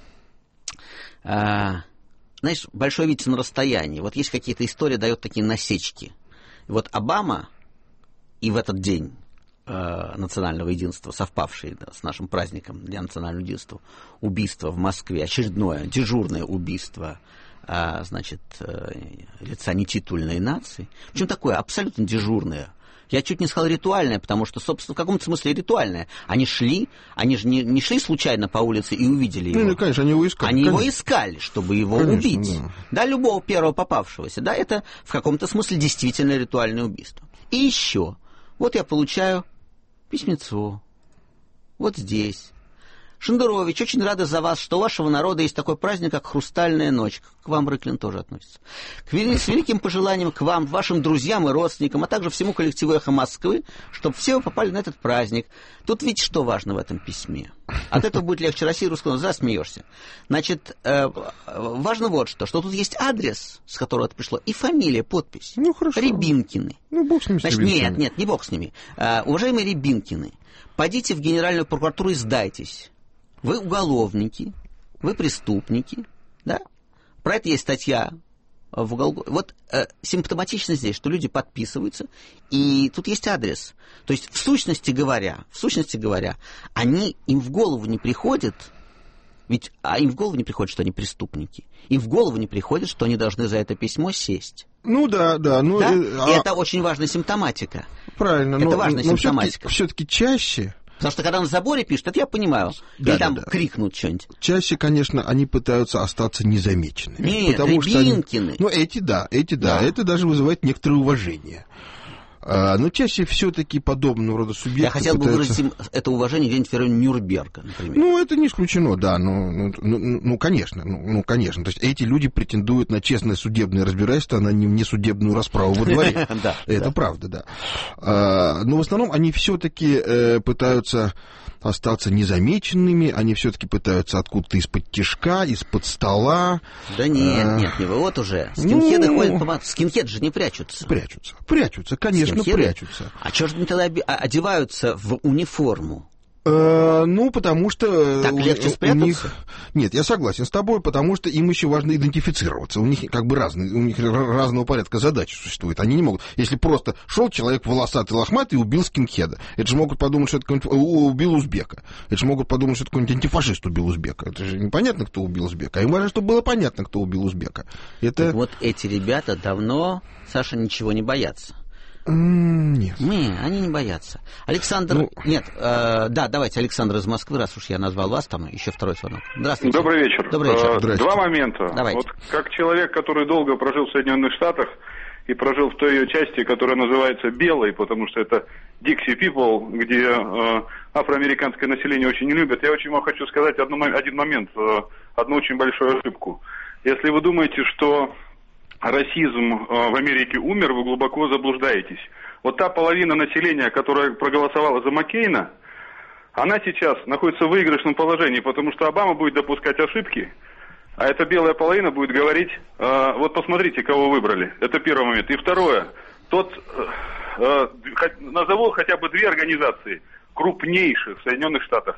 А, знаешь, большой видится на расстоянии. Вот есть какие-то истории, дают такие насечки. И вот Обама и в этот день э, национального единства, совпавший да, с нашим праздником Дня национального единства, убийство в Москве, очередное дежурное убийство, э, значит, э, лица нетитульной нации. Причем такое абсолютно дежурное. Я чуть не сказал ритуальное, потому что, собственно, в каком-то смысле ритуальное. Они шли, они же не, не шли случайно по улице и увидели его. Ну, конечно, они его искали. Они конечно. его искали, чтобы его конечно, убить. Да. да, любого первого попавшегося. Да, это в каком-то смысле действительно ритуальное убийство. И еще. Вот я получаю письмецо. Вот здесь. Шендерович, очень рада за вас, что у вашего народа есть такой праздник, как «Хрустальная ночь». К вам Рыклин тоже относится. К вели... С великим пожеланием к вам, вашим друзьям и родственникам, а также всему коллективу «Эхо Москвы», чтобы все вы попали на этот праздник. Тут ведь что важно в этом письме? От этого будет легче. Россия русского, засмеешься. Значит, э, важно вот что, что тут есть адрес, с которого это пришло, и фамилия, подпись. Ну, хорошо. Рябинкины. Ну, бог с ними, с Значит, нет, нет, не бог с ними. Э, уважаемые Рябинкины, пойдите в Генеральную прокуратуру и сдайтесь. Вы уголовники, вы преступники, да? Про это есть статья в уголовном. Вот э, симптоматично здесь, что люди подписываются, и тут есть адрес. То есть, в сущности говоря, в сущности говоря, они, им в голову не приходит, ведь а им в голову не приходит, что они преступники. Им в голову не приходит, что они должны за это письмо сесть. Ну да, да. Ну, да? Э, а... И это очень важная симптоматика. Правильно. Это но, важная но симптоматика. Все-таки чаще... Потому что когда на заборе пишут, это я понимаю. Да, или да, там да. крикнут что-нибудь. Чаще, конечно, они пытаются остаться незамеченными. Нет, потому Рябинкины. Что они... Ну, эти да, эти да, да. Это даже вызывает некоторое уважение. А, но чаще все-таки подобного рода субъекты Я хотел пытаются... бы выразить им это уважение где-нибудь в районе Нюрнберга, например. Ну, это не исключено, да. Ну, ну, ну, ну конечно, ну, ну, конечно. То есть эти люди претендуют на честное судебное разбирательство, а на несудебную расправу во дворе. Это правда, да. Но в основном они все-таки пытаются остаться незамеченными, они все-таки пытаются откуда-то из-под тишка, из-под стола. Да нет, а... нет, не вы, вот уже. Скинхеды ну... ходят по... Скинхеды же не прячутся. Прячутся, прячутся, конечно, Скинхеды? прячутся. А что же они тогда одеваются в униформу? Э, ну, потому что так у, легче у них... Нет, я согласен с тобой, потому что им еще важно идентифицироваться. У них как бы разные, у них разного порядка задачи существуют. Они не могут... Если просто шел человек волосатый, лохматый и убил скинхеда, это же могут подумать, что это какой-нибудь убил узбека. Это же могут подумать, что это какой-нибудь антифашист убил узбека. Это же непонятно, кто убил узбека. А им важно, чтобы было понятно, кто убил узбека. Это... Так вот эти ребята давно, Саша, ничего не боятся. Нет. Не, они не боятся. Александр, ну... нет, э, да, давайте, Александр из Москвы, раз уж я назвал вас, там еще второй звонок. Здравствуйте. Добрый вечер. Добрый вечер. Э, Два момента. Давайте. Вот как человек, который долго прожил в Соединенных Штатах и прожил в той ее части, которая называется белой, потому что это Dixie People, где э, афроамериканское население очень не любят, я очень вам хочу сказать одну, один момент, э, одну очень большую ошибку. Если вы думаете, что расизм в Америке умер, вы глубоко заблуждаетесь. Вот та половина населения, которая проголосовала за Маккейна, она сейчас находится в выигрышном положении, потому что Обама будет допускать ошибки, а эта белая половина будет говорить, э, вот посмотрите, кого выбрали. Это первый момент. И второе, тот, э, э, назову хотя бы две организации, крупнейших в Соединенных Штатах,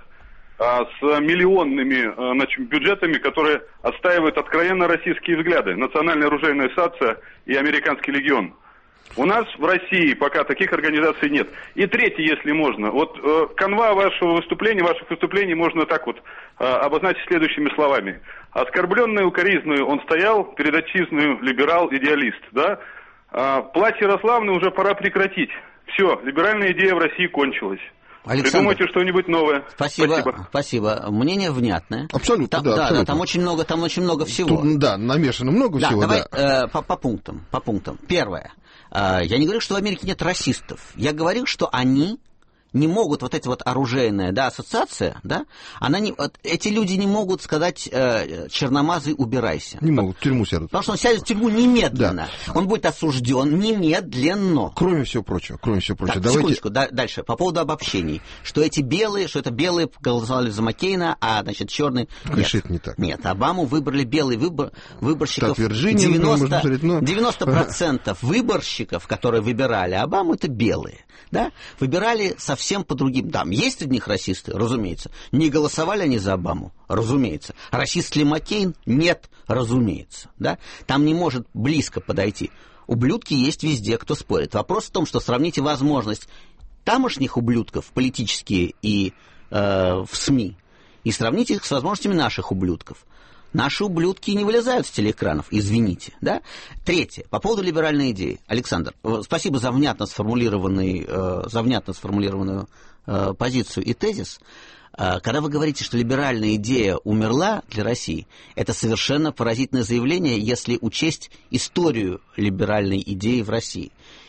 с миллионными значит, бюджетами, которые отстаивают откровенно российские взгляды. Национальная оружейная ассоциация и Американский легион. У нас в России пока таких организаций нет. И третье, если можно. Вот э, канва вашего выступления, ваших выступлений можно так вот э, обозначить следующими словами. Оскорбленный укоризную он стоял перед отчизною либерал-идеалист. Да? Э, плач Ярославны уже пора прекратить. Все, либеральная идея в России кончилась. Александр, придумайте что-нибудь новое. Спасибо, спасибо. Спасибо. Мнение внятное. Абсолютно, там, да. Да, абсолютно. да, там очень много, там очень много всего. Тут, да, намешано много да, всего. Давай да. э, по, по пунктам, по пунктам. Первое. Э, я не говорю, что в Америке нет расистов. Я говорю, что они не могут, вот эта вот оружейная, да, ассоциация, да, она не, вот, эти люди не могут сказать э, черномазый убирайся. Не могут, в тюрьму сядут. Потому что он сядет в тюрьму немедленно. Да. Он будет осужден немедленно. Кроме всего прочего, кроме всего прочего. Так, Давайте... секундочку, да, дальше, по поводу обобщений. Что эти белые, что это белые голосовали за Маккейна, а, значит, черные... Конечно, это не так. Нет, Обаму выбрали белые выбор... выборщиков. Так, Вирджиния, девяносто... Смотреть, но... девяносто процентов выборщиков, которые выбирали Обаму, это белые. Да? Выбирали совсем по другим. Там есть среди них расисты? Разумеется. Не голосовали они за Обаму? Разумеется. Расист ли Маккейн? Нет, разумеется. Да? Там не может близко подойти. Ублюдки есть везде, кто спорит. Вопрос в том, что сравните возможность тамошних ублюдков, политические и э, в СМИ, и сравните их с возможностями наших ублюдков. Наши ублюдки не вылезают с телеэкранов, извините. Да? Третье, по поводу либеральной идеи. Александр, спасибо за внятно сформулированный, э, за внятно сформулированную э, позицию и тезис. Э, когда вы говорите, что либеральная идея умерла для России, это совершенно поразительное заявление, если учесть историю либеральной идеи в России.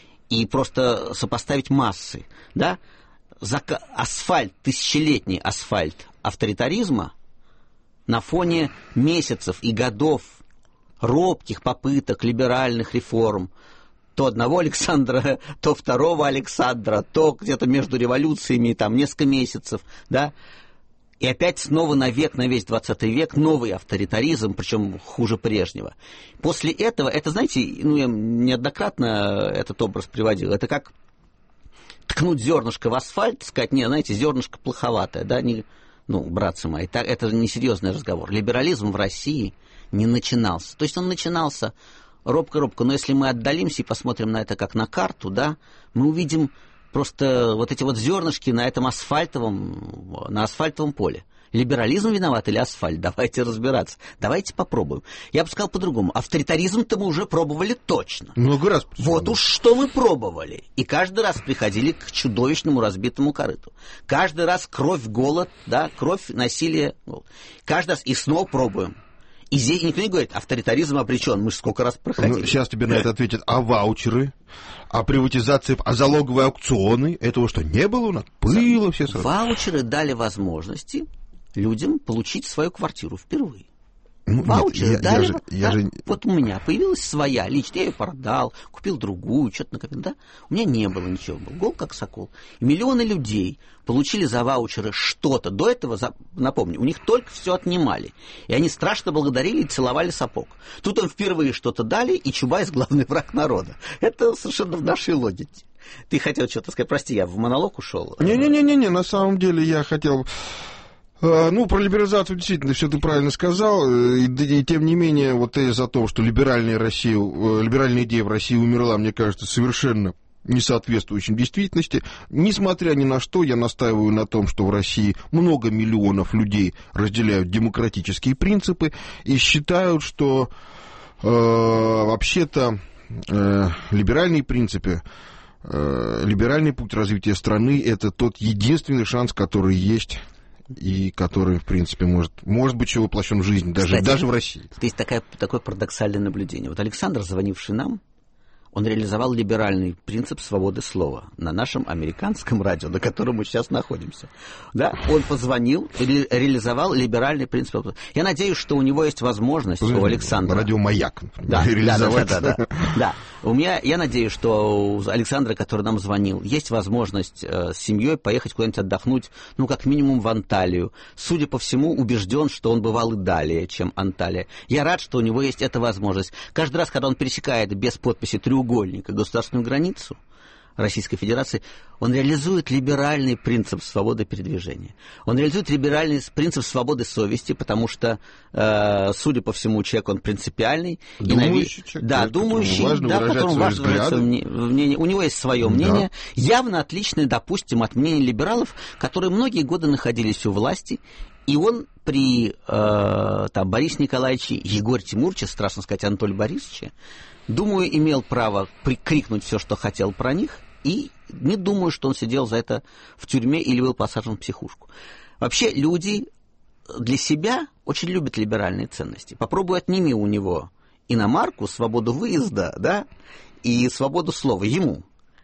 И просто сопоставить массы. Да? Зак... Асфальт, тысячелетний асфальт авторитаризма на фоне месяцев и годов робких попыток либеральных реформ, то одного Александра, то второго Александра, то где-то между революциями там несколько месяцев, да, и опять снова на век, на весь двадцатый век новый авторитаризм, причем хуже прежнего. После этого, это, знаете, ну, я неоднократно этот образ приводил, это как ткнуть зернышко в асфальт, сказать, не, знаете, зернышко плоховатое, да, не... Ну, братцы мои, так, это несерьезный разговор. Либерализм в России не начинался. То есть он начинался робко-робко, но если мы отдалимся и посмотрим на это как на карту, да, мы увидим просто вот эти вот зернышки на этом асфальтовом, на асфальтовом поле. Либерализм виноват или асфальт? Давайте разбираться. Давайте попробуем. Я бы сказал по-другому. Авторитаризм-то мы уже пробовали точно. Много раз. Вот уж что мы пробовали. И каждый раз приходили к чудовищному разбитому корыту. Каждый раз кровь, голод, да, кровь, насилие. Голод. Каждый раз и снова пробуем. И здесь никто не говорит, авторитаризм обречен. Мы же сколько раз проходили. Ну, сейчас тебе на это ответят, а ваучеры, а приватизация, а залоговые аукционы, этого что, не было у нас? Было все сразу. Ваучеры дали возможности людям получить свою квартиру впервые. Ну, Ваучеры нет, я, дали. я же, я да? же... Вот у меня появилась своя лично, я ее продал, купил другую, что-то накопил. Да? У меня не было ничего, был гол как сокол. И миллионы людей получили за ваучеры что-то. До этого, за, напомню, у них только все отнимали. И они страшно благодарили и целовали сапог. Тут им впервые что-то дали, и Чубайс главный враг народа. Это совершенно в нашей логике. Ты хотел что-то сказать? Прости, я в монолог ушел. Не-не-не, на самом деле я хотел... Ну, про либерализацию действительно все ты правильно сказал, и, и тем не менее, вот тезис о том, что либеральная Россия, либеральная идея в России умерла, мне кажется, совершенно не соответствующим действительности. Несмотря ни на что, я настаиваю на том, что в России много миллионов людей разделяют демократические принципы и считают, что э, вообще-то э, либеральные принципы, э, либеральный путь развития страны — это тот единственный шанс, который есть и который, в принципе, может, может быть еще воплощен в жизнь, даже, Кстати, даже в России. Есть такое, такое парадоксальное наблюдение. Вот Александр, звонивший нам, он реализовал либеральный принцип свободы слова на нашем американском радио, на котором мы сейчас находимся. Да? Он позвонил, ре- реализовал либеральный принцип. Я надеюсь, что у него есть возможность, у Александра... Радио «Маяк», да, реализовать. Да, да, да, да, да. У меня, я надеюсь, что у Александра, который нам звонил, есть возможность э, с семьей поехать куда-нибудь отдохнуть, ну, как минимум в Анталию. Судя по всему, убежден, что он бывал и далее, чем Анталия. Я рад, что у него есть эта возможность. Каждый раз, когда он пересекает без подписи треугольника государственную границу Российской Федерации, он реализует либеральный принцип свободы передвижения. Он реализует либеральный принцип свободы совести, потому что, э, судя по всему, человек, он принципиальный. Думающий нави... человек. Да, думающий, важно да, выражать которому важно выражать свое мнение. У него есть свое мнение, да, явно отличное, допустим, от мнения либералов, которые многие годы находились у власти. И он при э, там, Борисе Николаевиче, Егоре Тимуровиче, страшно сказать, Анатолия Борисовича, думаю, имел право прикрикнуть все, что хотел про них, и не думаю, что он сидел за это в тюрьме или был посажен в психушку. Вообще люди для себя очень любят либеральные ценности. Попробуй отними у него иномарку, свободу выезда, да, и свободу слова ему.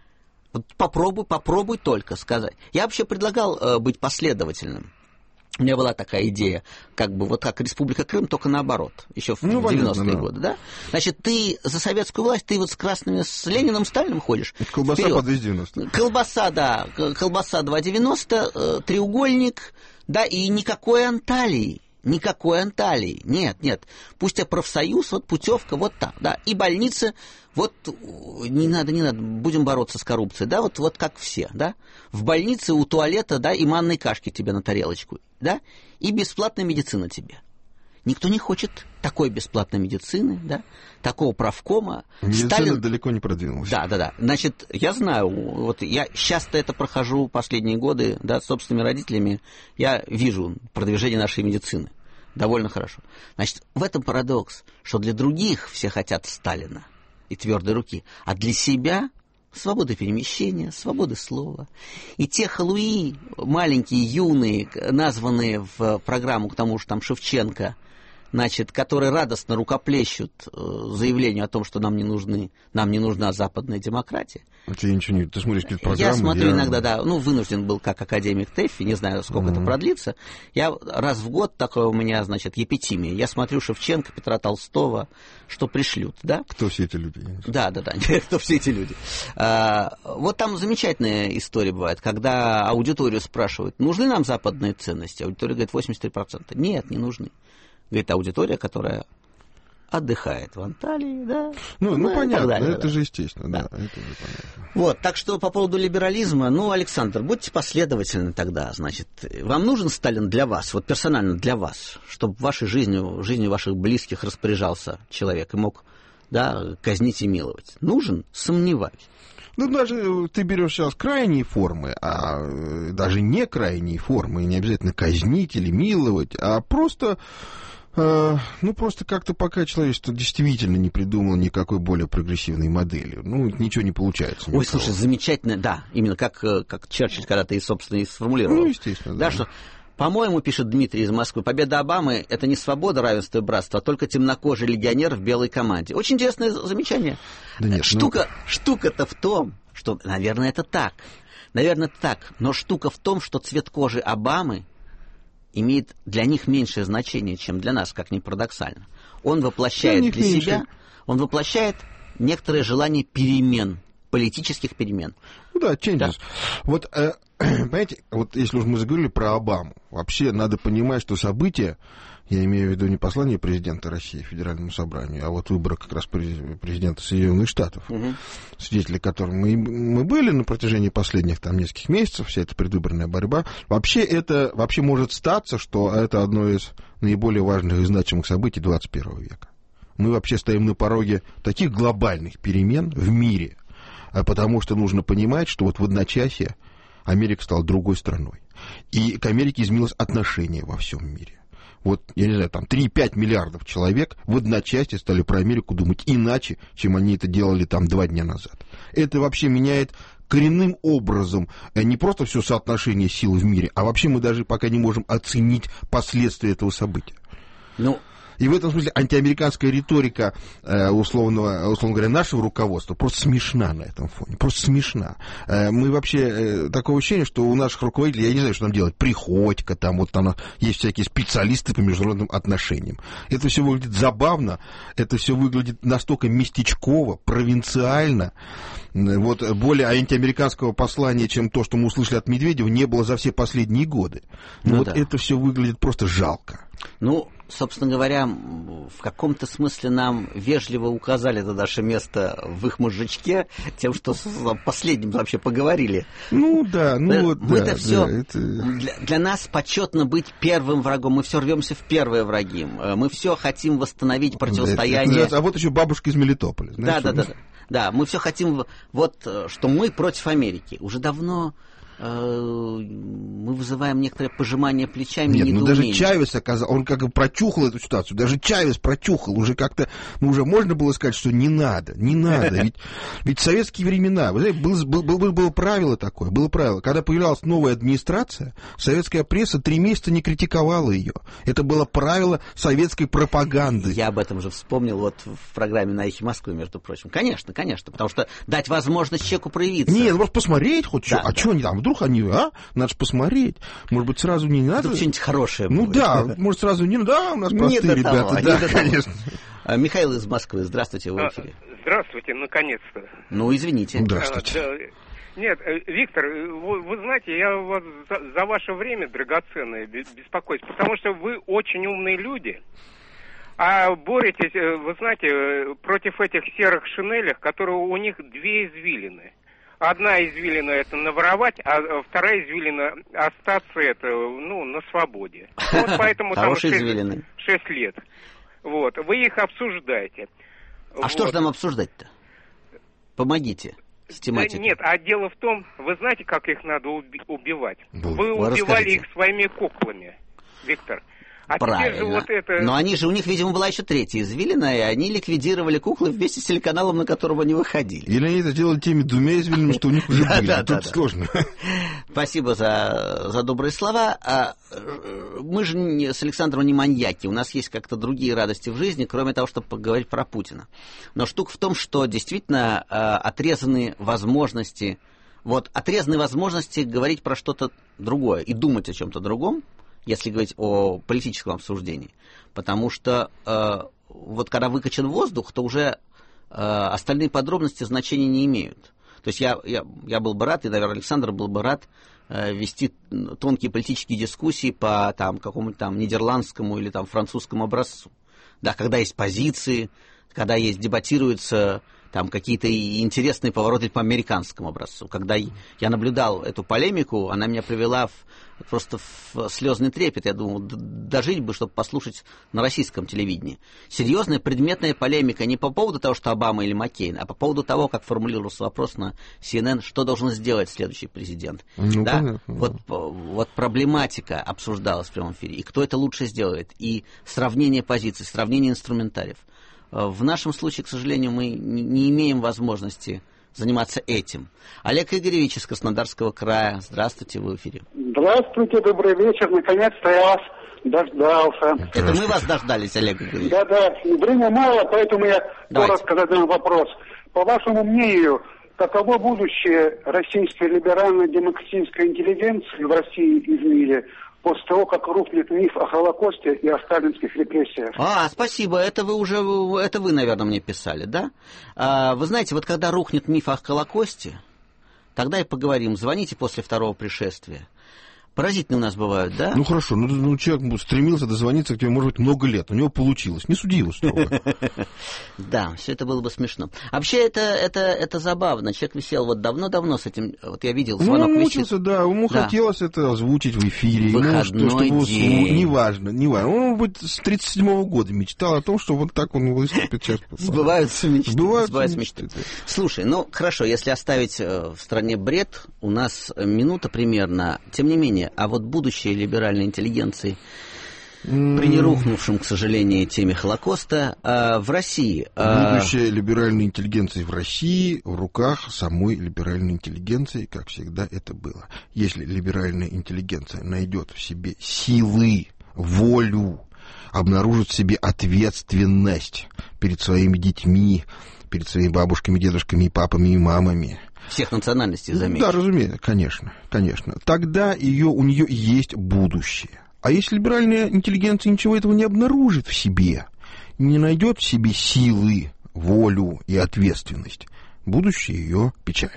Вот попробуй, попробуй только сказать. Я вообще предлагал э, быть последовательным. У меня была такая идея, как бы вот как Республика Крым, только наоборот, еще в ну, девяностые да. годы, да? Значит, ты за советскую власть, ты вот с красными, с Лениным, Сталиным ходишь. Это колбаса вперед. По двести девяносто. Колбаса, да, колбаса два девяносто, э, треугольник, да, и никакой Анталии. Никакой Анталии. Нет, нет. Пусть я профсоюз, вот путевка, вот так, да. И больницы, вот не надо, не надо, будем бороться с коррупцией, да, вот, вот как все, да. В больнице у туалета, да, и манной кашки тебе на тарелочку, да, и бесплатная медицина тебе. Никто не хочет такой бесплатной медицины, да, такого правкома. Медицина Сталин... далеко не продвинулась. Да, да, да. Значит, я знаю, вот я часто это прохожу последние годы, да, с собственными родителями, я вижу продвижение нашей медицины. Довольно хорошо. Значит, в этом парадокс, что для других все хотят Сталина и твердой руки, а для себя свободы перемещения, свободы слова. И те халуи, маленькие, юные, названные в программу, к тому же там Шевченко, значит, которые радостно рукоплещут заявлению о том, что нам не нужны, нам не нужна западная демократия. Ты ничего не... Ты смотришь какие-то программы? Я смотрю я... иногда, да. Ну, вынужден был, как академик ТЭФИ, не знаю, сколько mm-hmm. это продлится. Я раз в год, такое у меня, значит, епитимия. Я смотрю Шевченко, Петра Толстого, что пришлют, да? Кто все эти люди? Да, да, да. Кто все эти люди? А, вот там замечательная история бывает, когда аудиторию спрашивают, нужны нам западные ценности? Аудитория говорит, восемьдесят три процента. Нет, не нужны. Говорит, аудитория, которая отдыхает в Анталии, да. Ну, ну, ну понятно, далее, это да. же естественно, да. да, это же понятно. Вот, так что по поводу либерализма, ну, Александр, будьте последовательны тогда, значит, вам нужен Сталин для вас, вот персонально для вас, чтобы вашей жизнью, жизнью ваших близких распоряжался человек и мог, да, казнить и миловать. Нужен? Сомневаюсь. Ну, даже ты берешь сейчас крайние формы, а даже не крайние формы, не обязательно казнить или миловать, а просто... Ну, просто как-то пока человечество действительно не придумало никакой более прогрессивной модели. Ну, ничего не получается. Ой, слушай, замечательно, да, именно как, как Черчилль когда-то и, собственно, и сформулировал. Ну, естественно, да. Да, что, по-моему, пишет Дмитрий из Москвы, победа Обамы — это не свобода, равенство и братство, а только темнокожий легионер в белой команде. Очень интересное замечание. Да нет, Штука, ну... Штука-то в том, что, наверное, это так. Наверное, это так. Но штука в том, что цвет кожи Обамы имеет для них меньшее значение, чем для нас, как ни парадоксально. Он воплощает для, для себя, он воплощает некоторое желание перемен политических перемен. Ну да, changes. Да. Вот, э, понимаете, вот если уж мы заговорили про Обаму, вообще надо понимать, что события, я имею в виду не послание президента России Федеральному собранию, а вот выборы как раз президента Соединенных Штатов, угу. свидетели которых мы, мы были на протяжении последних там нескольких месяцев, вся эта предвыборная борьба, вообще это, вообще может статься, что это одно из наиболее важных и значимых событий двадцать первого века. Мы вообще стоим на пороге таких глобальных перемен в мире, потому что нужно понимать, что вот в одночасье Америка стала другой страной, и к Америке изменилось отношение во всем мире. Вот, я не знаю, там три-пять миллиардов человек в одночасье стали про Америку думать иначе, чем они это делали там два дня назад. Это вообще меняет коренным образом не просто все соотношение сил в мире, а вообще мы даже пока не можем оценить последствия этого события. Ну... И в этом смысле антиамериканская риторика, условно, условно говоря, нашего руководства просто смешна на этом фоне. Просто смешна. Мы вообще... Такое ощущение, что у наших руководителей, я не знаю, что нам делать, Приходько, там вот там есть всякие специалисты по международным отношениям. Это все выглядит забавно, это все выглядит настолько местечково, провинциально. Вот более антиамериканского послания, чем то, что мы услышали от Медведева, не было за все последние годы. Но ну вот да. это все выглядит просто жалко. Ну, собственно говоря, в каком-то смысле нам вежливо указали на наше место в их мозжечке тем, что с последним вообще поговорили. Ну да, ну вот Мы-то да, все да, это... для, для нас почетно быть первым врагом. Мы все рвемся в первые враги. Мы все хотим восстановить противостояние. Это, это, а вот еще бабушка из Мелитополя. Да, да, да, да. Да, мы все хотим, вот, что мы против Америки. Уже давно э, мы вызываем некоторое пожимание плечами. Нет, ну даже Чавес оказал, он как бы прочухал эту ситуацию. Даже Чавес прочухал. Уже как-то, ну уже можно было сказать, что не надо, не надо. Ведь, ведь в советские времена, вы знаете, было, было, было, было правило такое, было правило. Когда появлялась новая администрация, советская пресса три месяца не критиковала ее. Это было правило советской пропаганды. Я об этом же вспомнил вот в программе «На эхе Москвы», между прочим. Конечно, конечно, потому что дать возможность человеку проявиться. Нет, ну просто посмотреть хоть да, что. А да. что они там, вдруг они, а? Надо же посмотреть. Может быть, сразу не надо? Вдруг что-нибудь хорошее Ну будет. Да, может, сразу не надо. Да, у нас простые не ребята. Того, да, конечно. Михаил из Москвы, здравствуйте, в эфире. Здравствуйте, наконец-то. Ну, извините. Здравствуйте. Нет, Виктор, вы, вы знаете, я вот за, за ваше время драгоценное беспокоюсь, потому что вы очень умные люди, а боретесь, вы знаете, против этих серых шинелях, которые у них две извилины. Одна извилина это наворовать, а вторая извилина остаться это, ну, на свободе. Вот поэтому там шесть лет. Вот, вы их обсуждаете. А вот. Что же нам обсуждать-то? Помогите. Да нет, а дело в том, вы знаете, как их надо уби- убивать? Ну, вы убивали расскажите. Их своими куклами, Виктор. А правильно. Же вот это... Но они же, у них, видимо, была еще третья извилина, и они ликвидировали куклы вместе с телеканалом, на котором они выходили. Или они это делали теми двумя извилинами, что у них уже были. Да, Тут сложно. Спасибо за, за добрые слова. Мы же с Александром не маньяки. У нас есть как-то другие радости в жизни, кроме того, чтобы поговорить про Путина. Но штука в том, что действительно отрезаны возможности, вот отрезаны возможности говорить про что-то другое и думать о чем-то другом, если говорить о политическом обсуждении. Потому что э, вот когда выкачан воздух, то уже э, остальные подробности значения не имеют. То есть я, я, я был бы рад, и, наверное, Александр был бы рад э, вести тонкие политические дискуссии по там, какому-то там нидерландскому или там, французскому образцу. Да, когда есть позиции, когда есть дебатируются там какие-то интересные повороты по американскому образцу. Когда я наблюдал эту полемику, она меня привела в, просто в слезный трепет. Я думал, дожить бы, чтобы послушать на российском телевидении. Серьезная предметная полемика не по поводу того, что Обама или Маккейн, а по поводу того, как формулировался вопрос на си эн эн, что должен сделать следующий президент. Ну, да? вот, вот проблематика обсуждалась в прямом эфире. И кто это лучше сделает. И сравнение позиций, сравнение инструментариев. В нашем случае, к сожалению, мы не имеем возможности заниматься этим. Олег Игоревич из Краснодарского края. Здравствуйте, вы в эфире. Здравствуйте, добрый вечер. Наконец-то я вас дождался. Это мы вас дождались, Олег Игоревич. Да-да. Время мало, поэтому я коротко задам вопрос. По вашему мнению, каково будущее российской либерально-демократической интеллигенции в России и в мире после того, как рухнет миф о Холокосте и о сталинских репрессиях. А, спасибо, это вы уже, это вы, наверное, мне писали, да? А, вы знаете, вот когда рухнет миф о Холокосте, тогда и поговорим. Звоните после второго пришествия. Паразитные у нас бывают, да? Ну хорошо, ну, ну человек стремился дозвониться к тебе, может быть, много лет. У него получилось. Не суди его строго. Да, все это было бы смешно. Вообще это, это, это забавно. Человек висел вот давно-давно с этим. Вот я видел, звонок ну, он висит. мучился, да, ему да. хотелось это озвучить в эфире. Выходной ему, что, день. Его, неважно, неважно. Он, может быть, с тридцать седьмого года мечтал о том, что вот так он выступит сейчас. Сбываются мечты. Сбываются, Сбываются мечты. мечты. Слушай, ну хорошо, если оставить в стране бред, у нас минута примерно. Тем не менее, а вот будущее либеральной интеллигенции при нерухнувшем, к сожалению, теме Холокоста а, в России. Будущее а... либеральной интеллигенции в России в руках самой либеральной интеллигенции, как всегда это было. Если либеральная интеллигенция найдет в себе силы, волю, обнаружит в себе ответственность перед своими детьми, перед своими бабушками, дедушками, папами и мамами. Всех национальностей, заметьте. Да, разумеется, конечно, конечно. Тогда ее, у нее есть будущее. А если либеральная интеллигенция ничего этого не обнаружит в себе, не найдет в себе силы, волю и ответственность, будущее ее печально.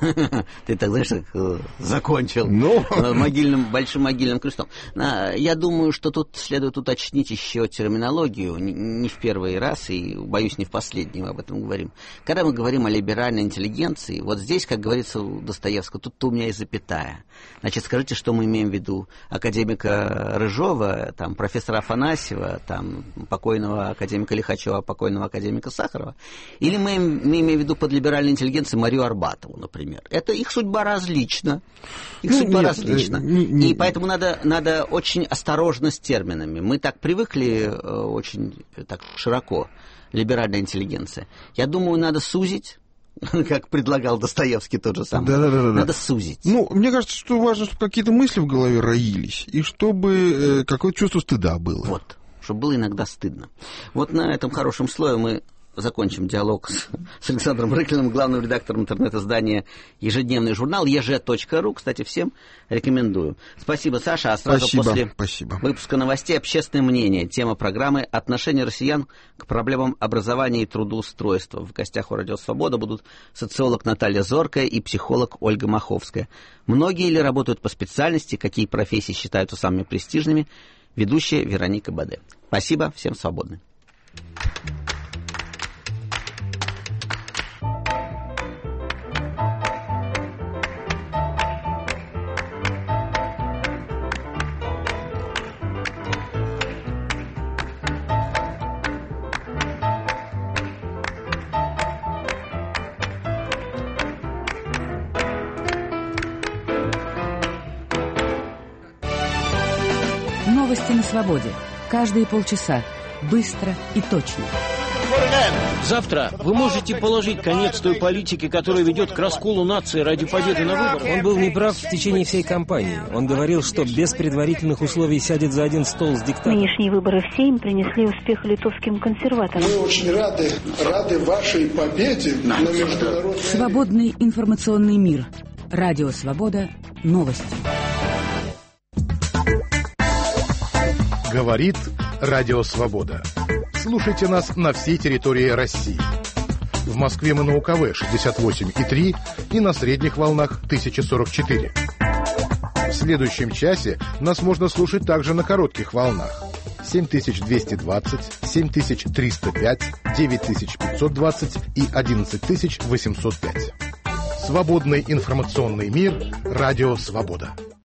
Ты так, знаешь, закончил no. могильным, большим могильным крестом. Я думаю, что тут следует уточнить еще терминологию, не в первый раз, и, боюсь, не в последний, мы об этом говорим. Когда мы говорим о либеральной интеллигенции, вот здесь, как говорится у Достоевского, тут-то у меня и запятая. Значит, скажите, что мы имеем в виду? Академика Рыжова, там, профессора Афанасьева, там, покойного академика Лихачева, покойного академика Сахарова? Или мы имеем в виду под либеральной интеллигенцией Марию Арбатову, например? Это их судьба различна. Их ну, судьба нет, различна. Не, не, и поэтому надо, надо очень осторожно с терминами. Мы так привыкли э, очень так широко, либеральная интеллигенция. Я думаю, надо сузить, как предлагал Достоевский тот же самый. Да, да, да, надо да. сузить. Ну, мне кажется, что важно, чтобы какие-то мысли в голове роились, и чтобы э, какое-то чувство стыда было. Вот, чтобы было иногда стыдно. Вот на этом хорошем слое мы закончим диалог с, с Александром Рыклиным, главным редактором интернет-издания «Ежедневный журнал» е жэ точка ру. Кстати, всем рекомендую. Спасибо, Саша. А сразу спасибо, после спасибо. выпуска новостей «Общественное мнение». Тема программы «Отношение россиян к проблемам образования и трудоустройства». В гостях у «Радио Свобода» будут социолог Наталья Зоркая и психолог Ольга Маховская. Многие ли работают по специальности, какие профессии считаются самыми престижными? Ведущая Вероника Баде. Спасибо, всем свободны. Новости на свободе. Каждые полчаса. Быстро и точно. Завтра вы можете положить конец той политике, которая ведет к расколу нации ради победы на выборах. Он был неправ в течение всей кампании. Он говорил, что без предварительных условий сядет за один стол с диктатором. Нынешние выборы в Сейм принесли успех литовским консерваторам. Мы очень рады, рады вашей победе на международной... Свободный информационный мир. Радио Свобода. Новости. Говорит Радио Свобода. Слушайте нас на всей территории России. В Москве мы на У Ка В шестьдесят восемь и три и на средних волнах тысяча сорок четыре. В следующем часе нас можно слушать также на коротких волнах. семь тысяч двести двадцать, семь тысяч триста пять, девять тысяч пятьсот двадцать и одиннадцать тысяч восемьсот пять. Свободный информационный мир. Радио Свобода.